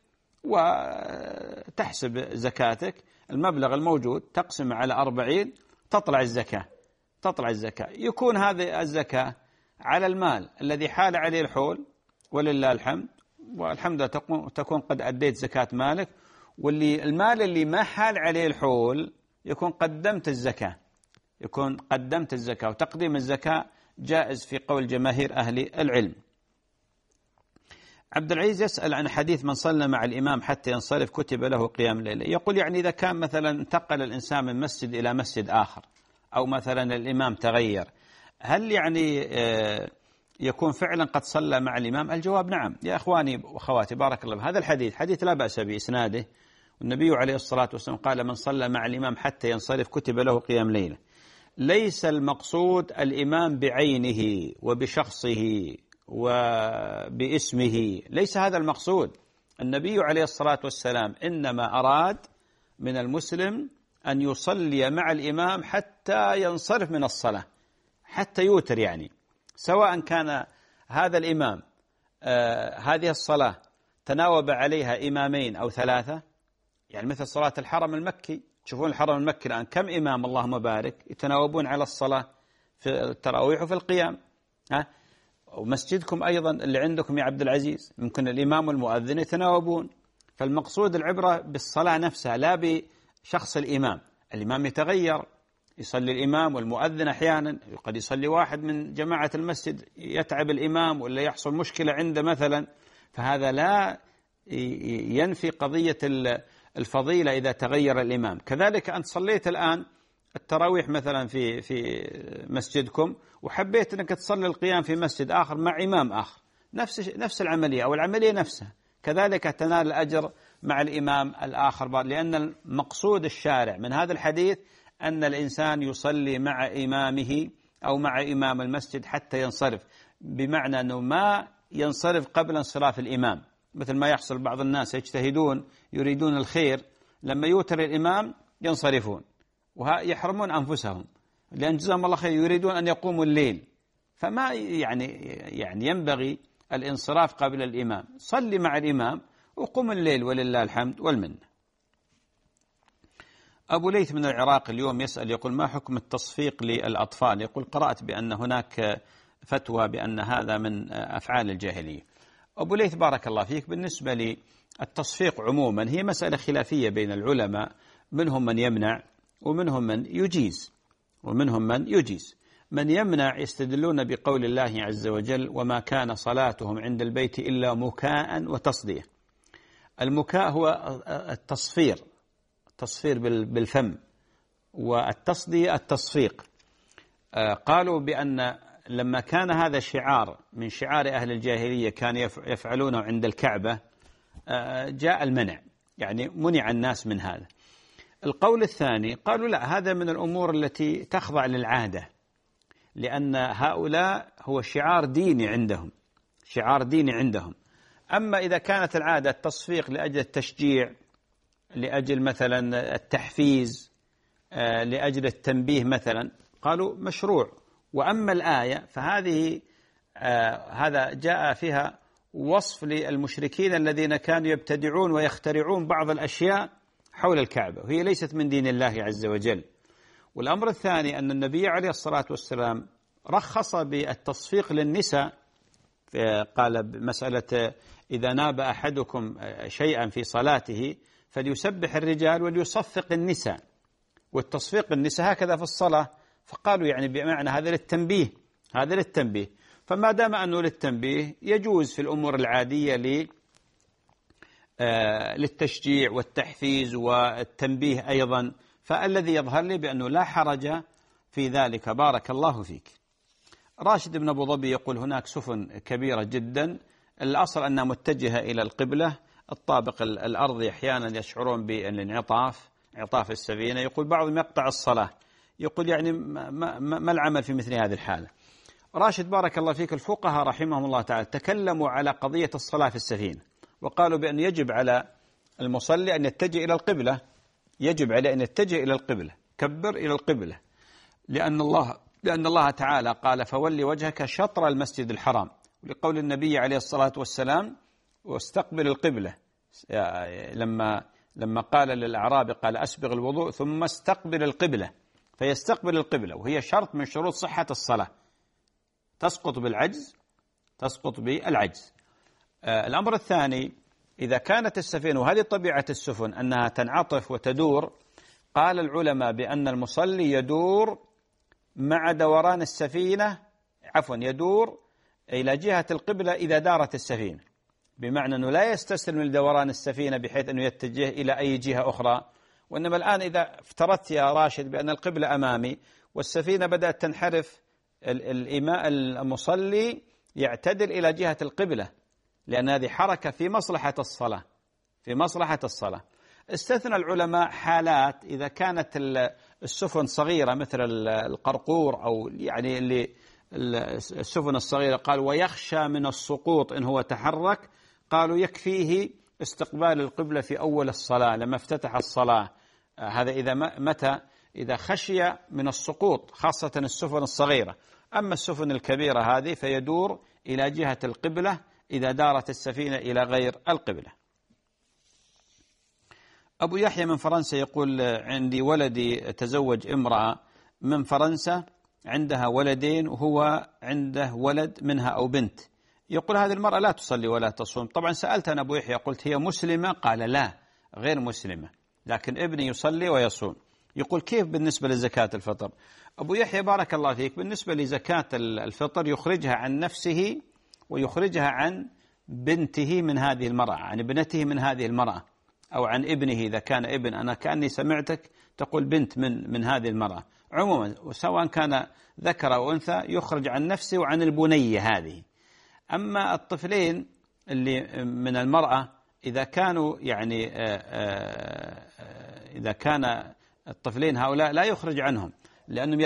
وتحسب زكاتك، المبلغ الموجود تقسم على 40 تطلع الزكاة. يكون هذه الزكاة على المال الذي حال عليه الحول ولله الحمد، والحمد لله تكون قد أديت زكاة مالك، المال اللي ما حال عليه الحول يكون قدمت الزكاة، وتقديم الزكاة جائز في قول جماهير أهل العلم. عبد العزيز يسأل عن حديث من صلى مع الإمام حتى ينصرف كتب له قيام الليل. يقول يعني إذا كان مثلا انتقل الإنسان من مسجد إلى مسجد آخر أو مثلا الإمام تغير، هل يعني يكون فعلا قد صلى مع الإمام؟ الجواب نعم يا أخواني وأخواتي بارك الله. هذا الحديث حديث لا بأس بإسناده، والنبي عليه الصلاة والسلام قال من صلى مع الإمام حتى ينصرف كتب له قيام ليلة. ليس المقصود الإمام بعينه وبشخصه وباسمه، ليس هذا المقصود. النبي عليه الصلاة والسلام إنما أراد من المسلم أن يصلي مع الإمام حتى ينصرف من الصلاة، حتى يوتر، يعني سواء كان هذا الإمام هذه الصلاة تناوب عليها إمامين أو ثلاثة، يعني مثل صلاة الحرم المكي، تشوفون الحرم المكي الآن كم إمام اللهم بارك يتناوبون على الصلاة في التراويح وفي القيام. ومسجدكم أيضا اللي عندكم يا عبد العزيز ممكن الإمام والمؤذن يتناوبون. فالمقصود العبرة بالصلاة نفسها لا بشخص الإمام. الإمام يتغير، يصلي الإمام والمؤذن أحيانا، قد يصلي واحد من جماعة المسجد يتعب الإمام ولا يحصل مشكلة عنده مثلا، فهذا لا ينفي قضية الفضيلة إذا تغير الإمام. كذلك أنت صليت الآن التراويح مثلا في مسجدكم وحبيت أنك تصلي القيام في مسجد آخر مع إمام آخر، نفس العملية أو العملية نفسها، كذلك تنال الأجر مع الإمام الآخر، لأن المقصود الشارع من هذا الحديث أن الإنسان يصلي مع إمامه أو مع إمام المسجد حتى ينصرف، بمعنى أنه ما ينصرف قبل انصراف الإمام، مثل ما يحصل بعض الناس يجتهدون يريدون الخير، لما يوتر الإمام ينصرفون ويحرمون أنفسهم، لأن جزاهم الله خير يريدون أن يقوموا الليل، فما يعني ينبغي الانصراف قبل الإمام. صلي مع الإمام وقم الليل ولله الحمد والمنة. أبو ليث من العراق اليوم يسأل يقول ما حكم التصفيق للأطفال؟ يقول قرأت بأن هناك فتوى بأن هذا من أفعال الجاهلية. أبو ليث بارك الله فيك، بالنسبة للتصفيق عموما هي مسألة خلافية بين العلماء، منهم من يمنع ومنهم من يجيز. من يمنع يستدلون بقول الله عز وجل وما كان صلاتهم عند البيت إلا مكاء وتصدية. المكاء هو التصفير بالفم، والتصدية التصفيق. قالوا بأن لما كان هذا شعار من شعار أهل الجاهلية كان يفعلونه عند الكعبة جاء المنع، يعني منع الناس من هذا. القول الثاني قالوا لا، هذا من الأمور التي تخضع للعادة، لأن هؤلاء هو شعار ديني عندهم. أما إذا كانت العادة التصفيق لأجل التشجيع لأجل مثلا التحفيز، لأجل التنبيه مثلا، قالوا مشروع. وأما الآية فهذه هذا جاء فيها وصف للمشركين الذين كانوا يبتدعون ويخترعون بعض الأشياء حول الكعبة، وهي ليست من دين الله عز وجل. والأمر الثاني أن النبي عليه الصلاة والسلام رخص بالتصفيق للنساء، قال بمسألة إذا ناب أحدكم شيئا في صلاته فليسبح الرجال وليصفق النساء، والتصفيق النساء هكذا في الصلاة. فقالوا يعني بمعنى هذا للتنبيه، هذا للتنبيه. فما دام أنه للتنبيه يجوز في الأمور العادية للتشجيع والتحفيز والتنبيه أيضا، فالذي يظهر لي بأنه لا حرج في ذلك. بارك الله فيك. راشد بن أبو ظبي يقول هناك سفن كبيرة جدا، الأصل أنها متجهة إلى القبلة، الطابق الأرضي أحيانا يشعرون بالانعطاف، انعطاف السفينة. يقول بعضهم يقطع الصلاة، يقول يعني ما العمل في مثل هذه الحالة؟ راشد بارك الله فيك، الفقهاء رحمهم الله تعالى تكلموا على قضية الصلاة في السفينة، وقالوا بأن يجب على المصلي أن يتجه إلى القبلة، يجب عليه أن يتجه إلى القبلة، كبر إلى القبلة، لأن الله تعالى قال فولي وجهك شطر المسجد الحرام، ولقول النبي عليه الصلاة والسلام واستقبل القبلة، لما قال للأعراب قال أسبغ الوضوء ثم استقبل القبلة، فيستقبل القبلة، وهي شرط من شروط صحة الصلاة، تسقط بالعجز، تسقط بالعجز. الأمر الثاني إذا كانت السفينة، وهذه طبيعة السفن أنها تنعطف وتدور، قال العلماء بأن المصلي يدور مع دوران السفينة، يدور إلى جهة القبلة إذا دارت السفينة، بمعنى أنه لا يستسلم لدوران السفينة بحيث أنه يتجه إلى أي جهة أخرى. وإنما الآن إذا افترضت يا راشد بأن القبلة أمامي والسفينة بدأت تنحرف، المصلي يعتدل إلى جهة القبلة، لأن هذه حركة في مصلحة الصلاة، في مصلحة الصلاة. استثنى العلماء حالات إذا كانت السفن صغيرة مثل القرقور أو يعني اللي السفن الصغيرة، قال ويخشى من السقوط إن هو تحرك، قالوا يكفيه استقبال القبلة في أول الصلاة لما افتتح الصلاة. هذا إذا خشي من السقوط، خاصة السفن الصغيرة. أما السفن الكبيرة هذه فيدور إلى جهة القبلة إذا دارت السفينة إلى غير القبلة. أبو يحيى من فرنسا يقول عندي ولدي تزوج امرأة من فرنسا عندها ولدين وهو عنده ولد منها أو بنت، يقول هذه المرأة لا تصلي ولا تصوم. طبعا سألت أنا أبو يحيى قلت هي مسلمة؟ قال لا غير مسلمة، لكن ابني يصلي ويصوم. يقول كيف بالنسبة لزكاة الفطر؟ أبو يحيى بارك الله فيك، بالنسبة لزكاة الفطر يخرجها عن نفسه ويخرجها عن بنته من هذه المرأة، عن ابنته من هذه المرأة، أو عن ابنه إذا كان ابن. أنا كأني سمعتك تقول بنت من هذه المرأة. عموما وسواء كان ذكر أو أنثى يخرج عن نفسه وعن البنية هذه. أما الطفلين اللي من المرأة إذا كانوا يعني إذا كان الطفلين هؤلاء لا يخرج عنهم، لأنهم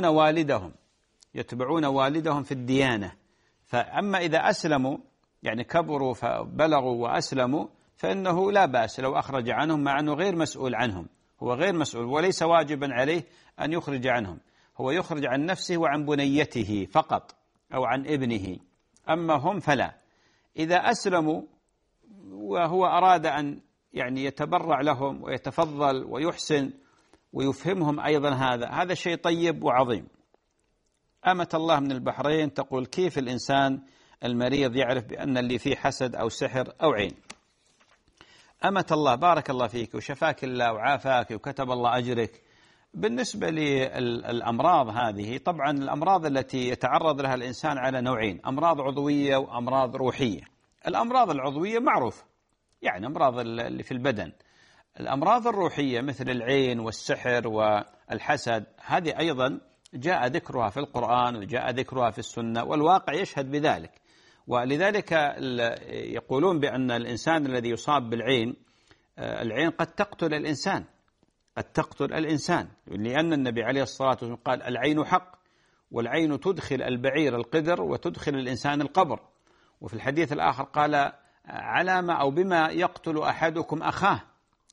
يتبعون والدهم في الديانة. فأما إذا أسلموا يعني كبروا فبلغوا وأسلموا فإنه لا بأس لو أخرج عنهم، مع أنه غير مسؤول عنهم، هو غير مسؤول وليس واجبا عليه أن يخرج عنهم، هو يخرج عن نفسه وعن بنيته فقط أو عن ابنه. أما هم فلا. إذا أسلموا وهو أراد أن يعني يتبرع لهم ويتفضل ويحسن ويفهمهم أيضا هذا شيء طيب وعظيم. أمة الله من البحرين تقول كيف الإنسان المريض يعرف بأن اللي فيه حسد أو سحر أو عين؟ أمة الله بارك الله فيك وشفاك الله وعافاك وكتب الله أجرك. بالنسبة للأمراض هذه، طبعا الأمراض التي يتعرض لها الإنسان على نوعين، أمراض عضوية وأمراض روحية. الأمراض العضوية معروفة، يعني أمراض اللي في البدن. الأمراض الروحية مثل العين والسحر والحسد هذه أيضا جاء ذكرها في القرآن وجاء ذكرها في السنة، والواقع يشهد بذلك. ولذلك يقولون بأن الإنسان الذي يصاب بالعين، العين قد تقتل الإنسان، قد تقتل الإنسان، لأن النبي عليه الصلاة والسلام قال العين حق، والعين تدخل البعير القدر وتدخل الإنسان القبر. وفي الحديث الآخر قال على ما أو بما يقتل أحدكم أخاه،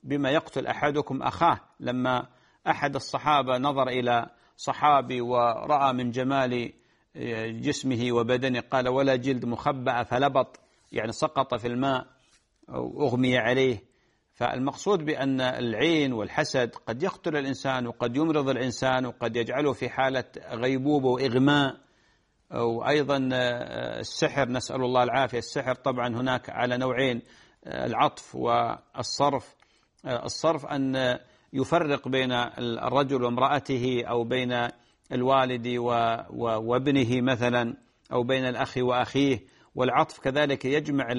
بما يقتل أحدكم أخاه. لما أحد الصحابة نظر إلى صحابي ورأى من جمال جسمه وبدنه قال ولا جلد مخبأ فلبط، يعني سقط في الماء أو أغمي عليه. فالمقصود بأن العين والحسد قد يقتل الإنسان وقد يمرض الإنسان وقد يجعله في حالة غيبوبة وإغماء. وأيضا السحر، نسأل الله العافية. السحر طبعا هناك على نوعين، العطف والصرف. الصرف أن يفرق بين الرجل وامرأته، أو بين الوالد وابنه مثلا، أو بين الأخ وأخيه. والعطف كذلك يجمع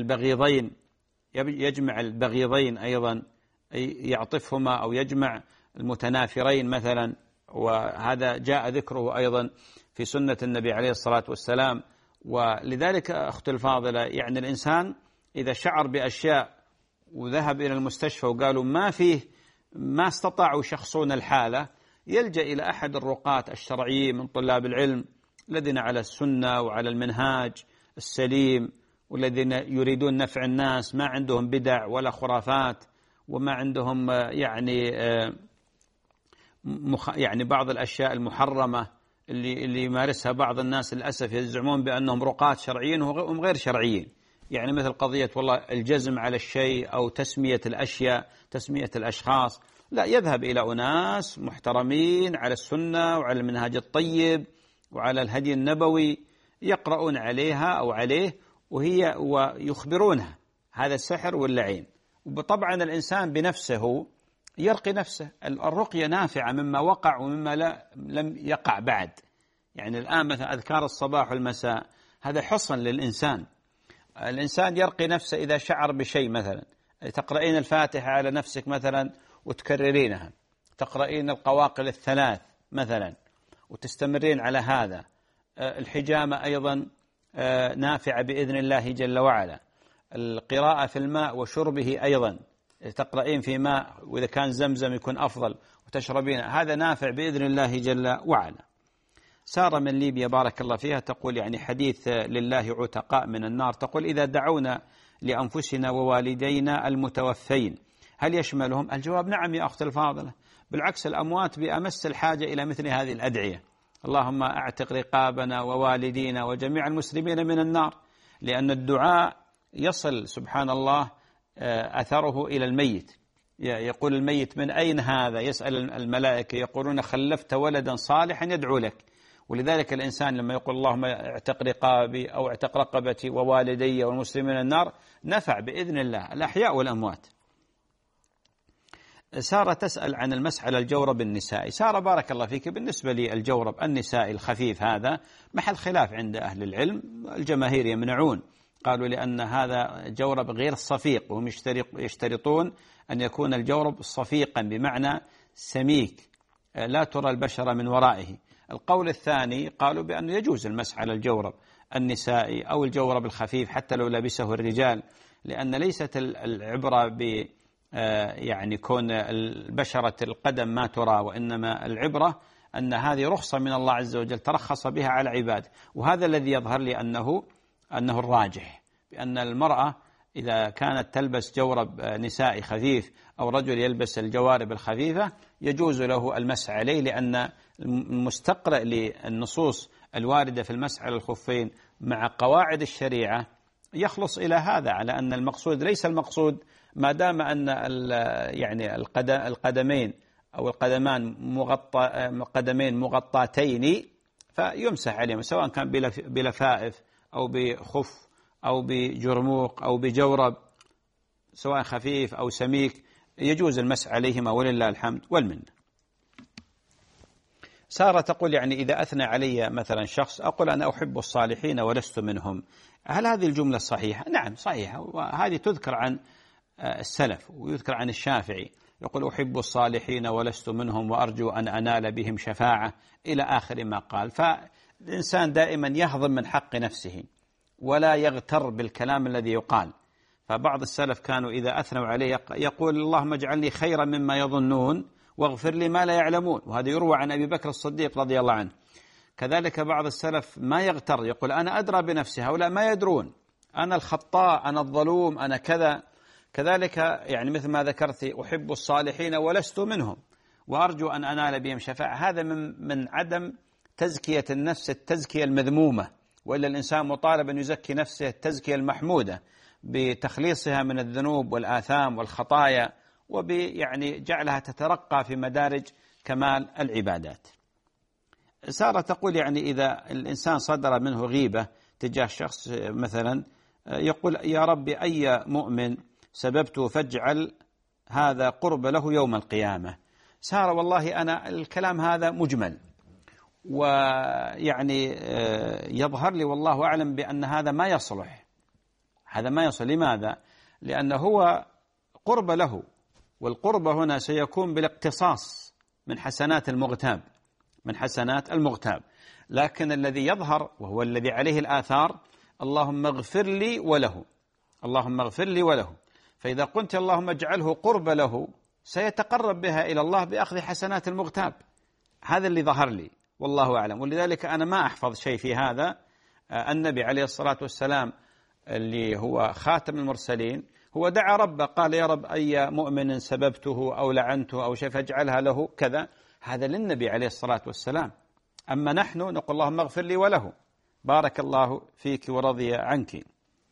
البغيضين أيضا، يعطفهما أو يجمع المتنافرين مثلا. وهذا جاء ذكره أيضا في سنة النبي عليه الصلاة والسلام. ولذلك أختي الفاضلة، يعني الإنسان إذا شعر بأشياء وذهب إلى المستشفى وقالوا ما استطاعوا يشخصون الحالة، يلجأ إلى أحد الرقاة الشرعيين من طلاب العلم الذين على السنة وعلى المنهاج السليم، والذين يريدون نفع الناس، ما عندهم بدع ولا خرافات، وما عندهم يعني بعض الأشياء المحرمة اللي يمارسها بعض الناس للأسف، يزعمون بأنهم رقاة شرعيين وهم غير شرعيين. يعني مثل قضية والله الجزم على الشيء أو تسمية الأشياء، تسمية الأشخاص. لا، يذهب إلى أناس محترمين على السنة وعلى المنهاج الطيب وعلى الهدي النبوي، يقرؤون عليها أو عليه ويخبرونها هذا السحر واللعين. وطبعا الإنسان بنفسه يرقي نفسه. الرقية نافعة مما وقع ومما لم يقع بعد. يعني الآن مثلا أذكار الصباح والمساء هذا حصن للإنسان. الإنسان يرقي نفسه إذا شعر بشيء، مثلا تقرأين الفاتحة على نفسك مثلا وتكررينها، تقرأين القواقل الثلاث مثلا وتستمرين على هذا. الحجامة أيضا نافعة بإذن الله جل وعلا. القراءة في الماء وشربه أيضا، تقرأين في ماء وإذا كان زمزم يكون أفضل وتشربين، هذا نافع بإذن الله جل وعلا. سارة من ليبيا بارك الله فيها تقول يعني حديث لله عتقاء من النار، تقول إذا دعونا لأنفسنا ووالدينا المتوفين هل يشملهم؟ الجواب نعم يا أختي الفاضلة، بالعكس الأموات بأمس الحاجة إلى مثل هذه الأدعية. اللهم أعتق رقابنا ووالدينا وجميع المسلمين من النار، لأن الدعاء يصل سبحان الله أثره إلى الميت. يقول الميت من أين هذا؟ يسأل الملائكة يقولون خلفت ولدا صالحا يدعو لك. ولذلك الإنسان لما يقول اللهم اعتق رقابي أو اعتق رقبتي ووالدي والمسلمين من النار، نفع بإذن الله الأحياء والأموات. سارة تسأل عن المسح على الجورب النسائي. سارة بارك الله فيك، بالنسبة للجورب النسائي الخفيف هذا محل خلاف عند أهل العلم. الجماهير يمنعون، قالوا لأن هذا جورب غير صفيق، وهم يشترطون أن يكون الجورب صفيقا بمعنى سميك لا ترى البشرة من ورائه. القول الثاني قالوا بأنه يجوز المسح على الجورب النسائي أو الجورب الخفيف حتى لو لبسه الرجال، لأن ليست العبرة ب يعني كون البشرة القدم ما ترى، وإنما العبرة أن هذه رخصة من الله عز وجل ترخص بها على عباده. وهذا الذي يظهر لي أنه الراجح، بأن المرأة إذا كانت تلبس جورب نسائي خفيف أو رجل يلبس الجوارب الخفيفة يجوز له المسح عليه، لأن المستقرئ للنصوص الواردة في المسح على الخفين مع قواعد الشريعة يخلص إلى هذا، على أن المقصود ليس المقصود ما دام أن يعني القدمين أو القدمان قدمين مغطاتين فيمسح عليهم، سواء كان بلفائف أو بخف أو بجرموق أو بجورب، سواء خفيف أو سميك يجوز المسح عليهما ولله الحمد والمنة. سارة تقول يعني إذا أثنى علي مثلا شخص أقول أنا أحب الصالحين ولست منهم، هل هذه الجملة صحيحة؟ نعم صحيحة، وهذه تذكر عن السلف ويذكر عن الشافعي، يقول أحب الصالحين ولست منهم وأرجو أن أنال بهم شفاعة إلى آخر ما قال. فالإنسان دائما يهضم من حق نفسه ولا يغتر بالكلام الذي يقال. فبعض السلف كانوا إذا أثنوا عليه يقول اللهم اجعلني خيرا مما يظنون واغفر لي ما لا يعلمون، وهذا يروى عن أبي بكر الصديق رضي الله عنه. كذلك بعض السلف ما يغتر، يقول أنا أدرى بنفسي، هؤلاء ما يدرون، أنا الخطاء، أنا الظلوم، أنا كذا. كذلك يعني مثل ما ذكرت أحب الصالحين ولست منهم وأرجو أن أنال بهم شفاعة، هذا من عدم تزكية النفس التزكية المذمومة، وإلا الإنسان مطالب أن يزكي نفسه التزكية المحمودة بتخليصها من الذنوب والآثام والخطايا، وبيعني جعلها تترقى في مدارج كمال العبادات. سارة تقول يعني إذا الإنسان صدر منه غيبة تجاه شخص مثلا، يقول يا ربي أي مؤمن سببته فاجعل هذا قرب له يوم القيامة. سارة والله أنا الكلام هذا مجمل، ويعني يظهر لي والله أعلم بأن هذا ما يصلح، هذا ما يصل. لماذا؟ لأنه هو قرب له، والقرب هنا سيكون بالاقتصاص من حسنات المغتاب، من حسنات المغتاب. لكن الذي يظهر وهو الذي عليه الآثار اللهم اغفر لي وله، اللهم اغفر لي وله. فإذا قلت اللهم اجعله قرب له سيتقرب بها إلى الله بأخذ حسنات المغتاب. هذا اللي ظهر لي والله أعلم. ولذلك أنا ما أحفظ شيء في هذا. النبي عليه الصلاة والسلام اللي هو خاتم المرسلين هو دعا ربه قال يا رب أي مؤمن سببته أو لعنته أو شيء فاجعلها له كذا، هذا للنبي عليه الصلاة والسلام. أما نحن نقول اللهم اغفر لي وله، بارك الله فيك ورضي عنك.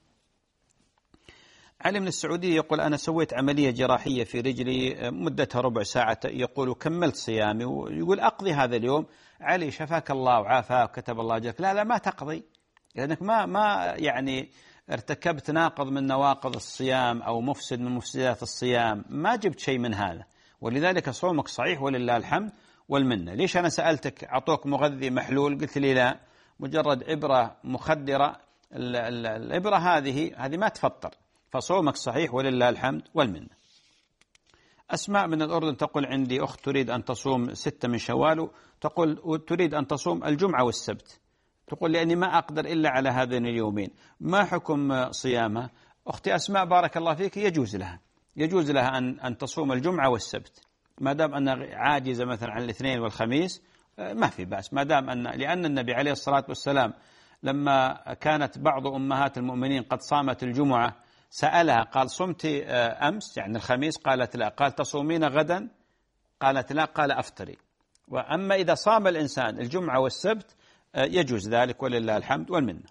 علي من السعودية يقول أنا سويت عملية جراحية في رجلي مدتها ربع ساعة، يقول كملت صيامي، ويقول أقضي هذا اليوم. علي شفاك الله وعافاك وكتب الله أجرك. لا ما تقضي، لأنك ما يعني ارتكبت ناقض من نواقض الصيام أو مفسد من مفسدات الصيام، ما جبت شيء من هذا، ولذلك صومك صحيح ولله الحمد والمنة. ليش أنا سألتك أعطوك مغذي محلول قلت لي لا، مجرد إبرة مخدرة، الإبرة هذه ما تفطر، فصومك صحيح ولله الحمد والمنة. أسماء من الأردن تقول عندي أخت تريد أن تصوم 6 من شوال، تقول تريد أن تصوم الجمعة والسبت، تقول لأني ما أقدر إلا على هذين اليومين، ما حكم صيامها؟ أختي أسماء بارك الله فيك يجوز لها أن تصوم الجمعة والسبت ما دام أنها عاجزة مثلا عن الاثنين والخميس، ما في بأس، ما دام لأن النبي عليه الصلاة والسلام لما كانت بعض أمهات المؤمنين قد صامت الجمعة سألها قال صمت أمس يعني الخميس؟ قالت لا. قال تصومين غدا؟ قالت لا. قال أفطري. وأما إذا صام الإنسان الجمعة والسبت يجوز ذلك ولله الحمد والمنة.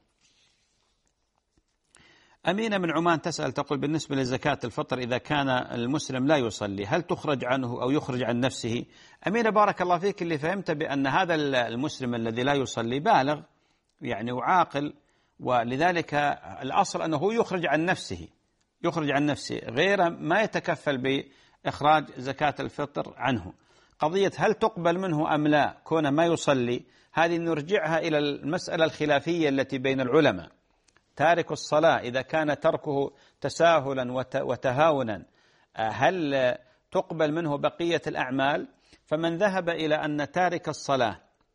أمينة من عمان تسأل تقول بالنسبة لزكاة الفطر إذا كان المسلم لا يصلي هل تخرج عنه أو يخرج عن نفسه؟ أمينة بارك الله فيك، اللي فهمت بأن هذا المسلم الذي لا يصلي بالغ يعني وعاقل، ولذلك الأصل أنه يخرج عن نفسه غير ما يتكفل بإخراج زكاة الفطر عنه. قضية هل تقبل منه أم لا كون ما يصلي هذه نرجعها إلى المسألة الخلافية التي بين العلماء. تارك الصلاة إذا كان تركه تساهلا وتهاونا هل تقبل منه بقية الأعمال؟ فمن ذهب إلى أن تارك الصلاة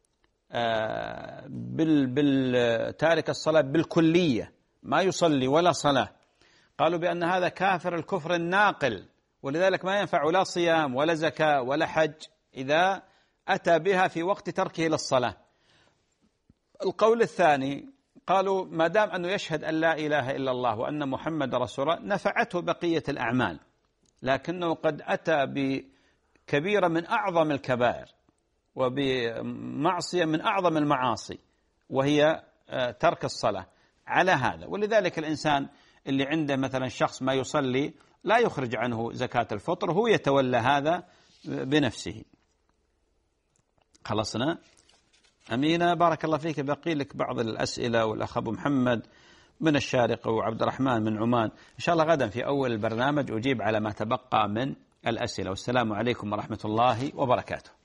تارك الصلاة بالكلية ما يصلي ولا صلاة، قالوا بأن هذا كافر الكفر الناقل، ولذلك ما ينفع لا صيام ولا زكاة ولا حج إذا أتى بها في وقت تركه للصلاة. القول الثاني قالوا ما دام أنه يشهد أن لا إله إلا الله وأن محمد رسول الله نفعته بقية الأعمال، لكنه قد أتى بكبيرة من أعظم الكبائر وبمعصية من أعظم المعاصي وهي ترك الصلاة على هذا. ولذلك الإنسان اللي عنده مثلا شخص ما يصلي لا يخرج عنه زكاة الفطر، هو يتولى هذا بنفسه. خلصنا. أمينة بارك الله فيك، بقي لك بعض الأسئلة، والأخ أبو محمد من الشارقة وعبد الرحمن من عمان. إن شاء الله غدا في أول البرنامج أجيب على ما تبقى من الأسئلة. والسلام عليكم ورحمة الله وبركاته.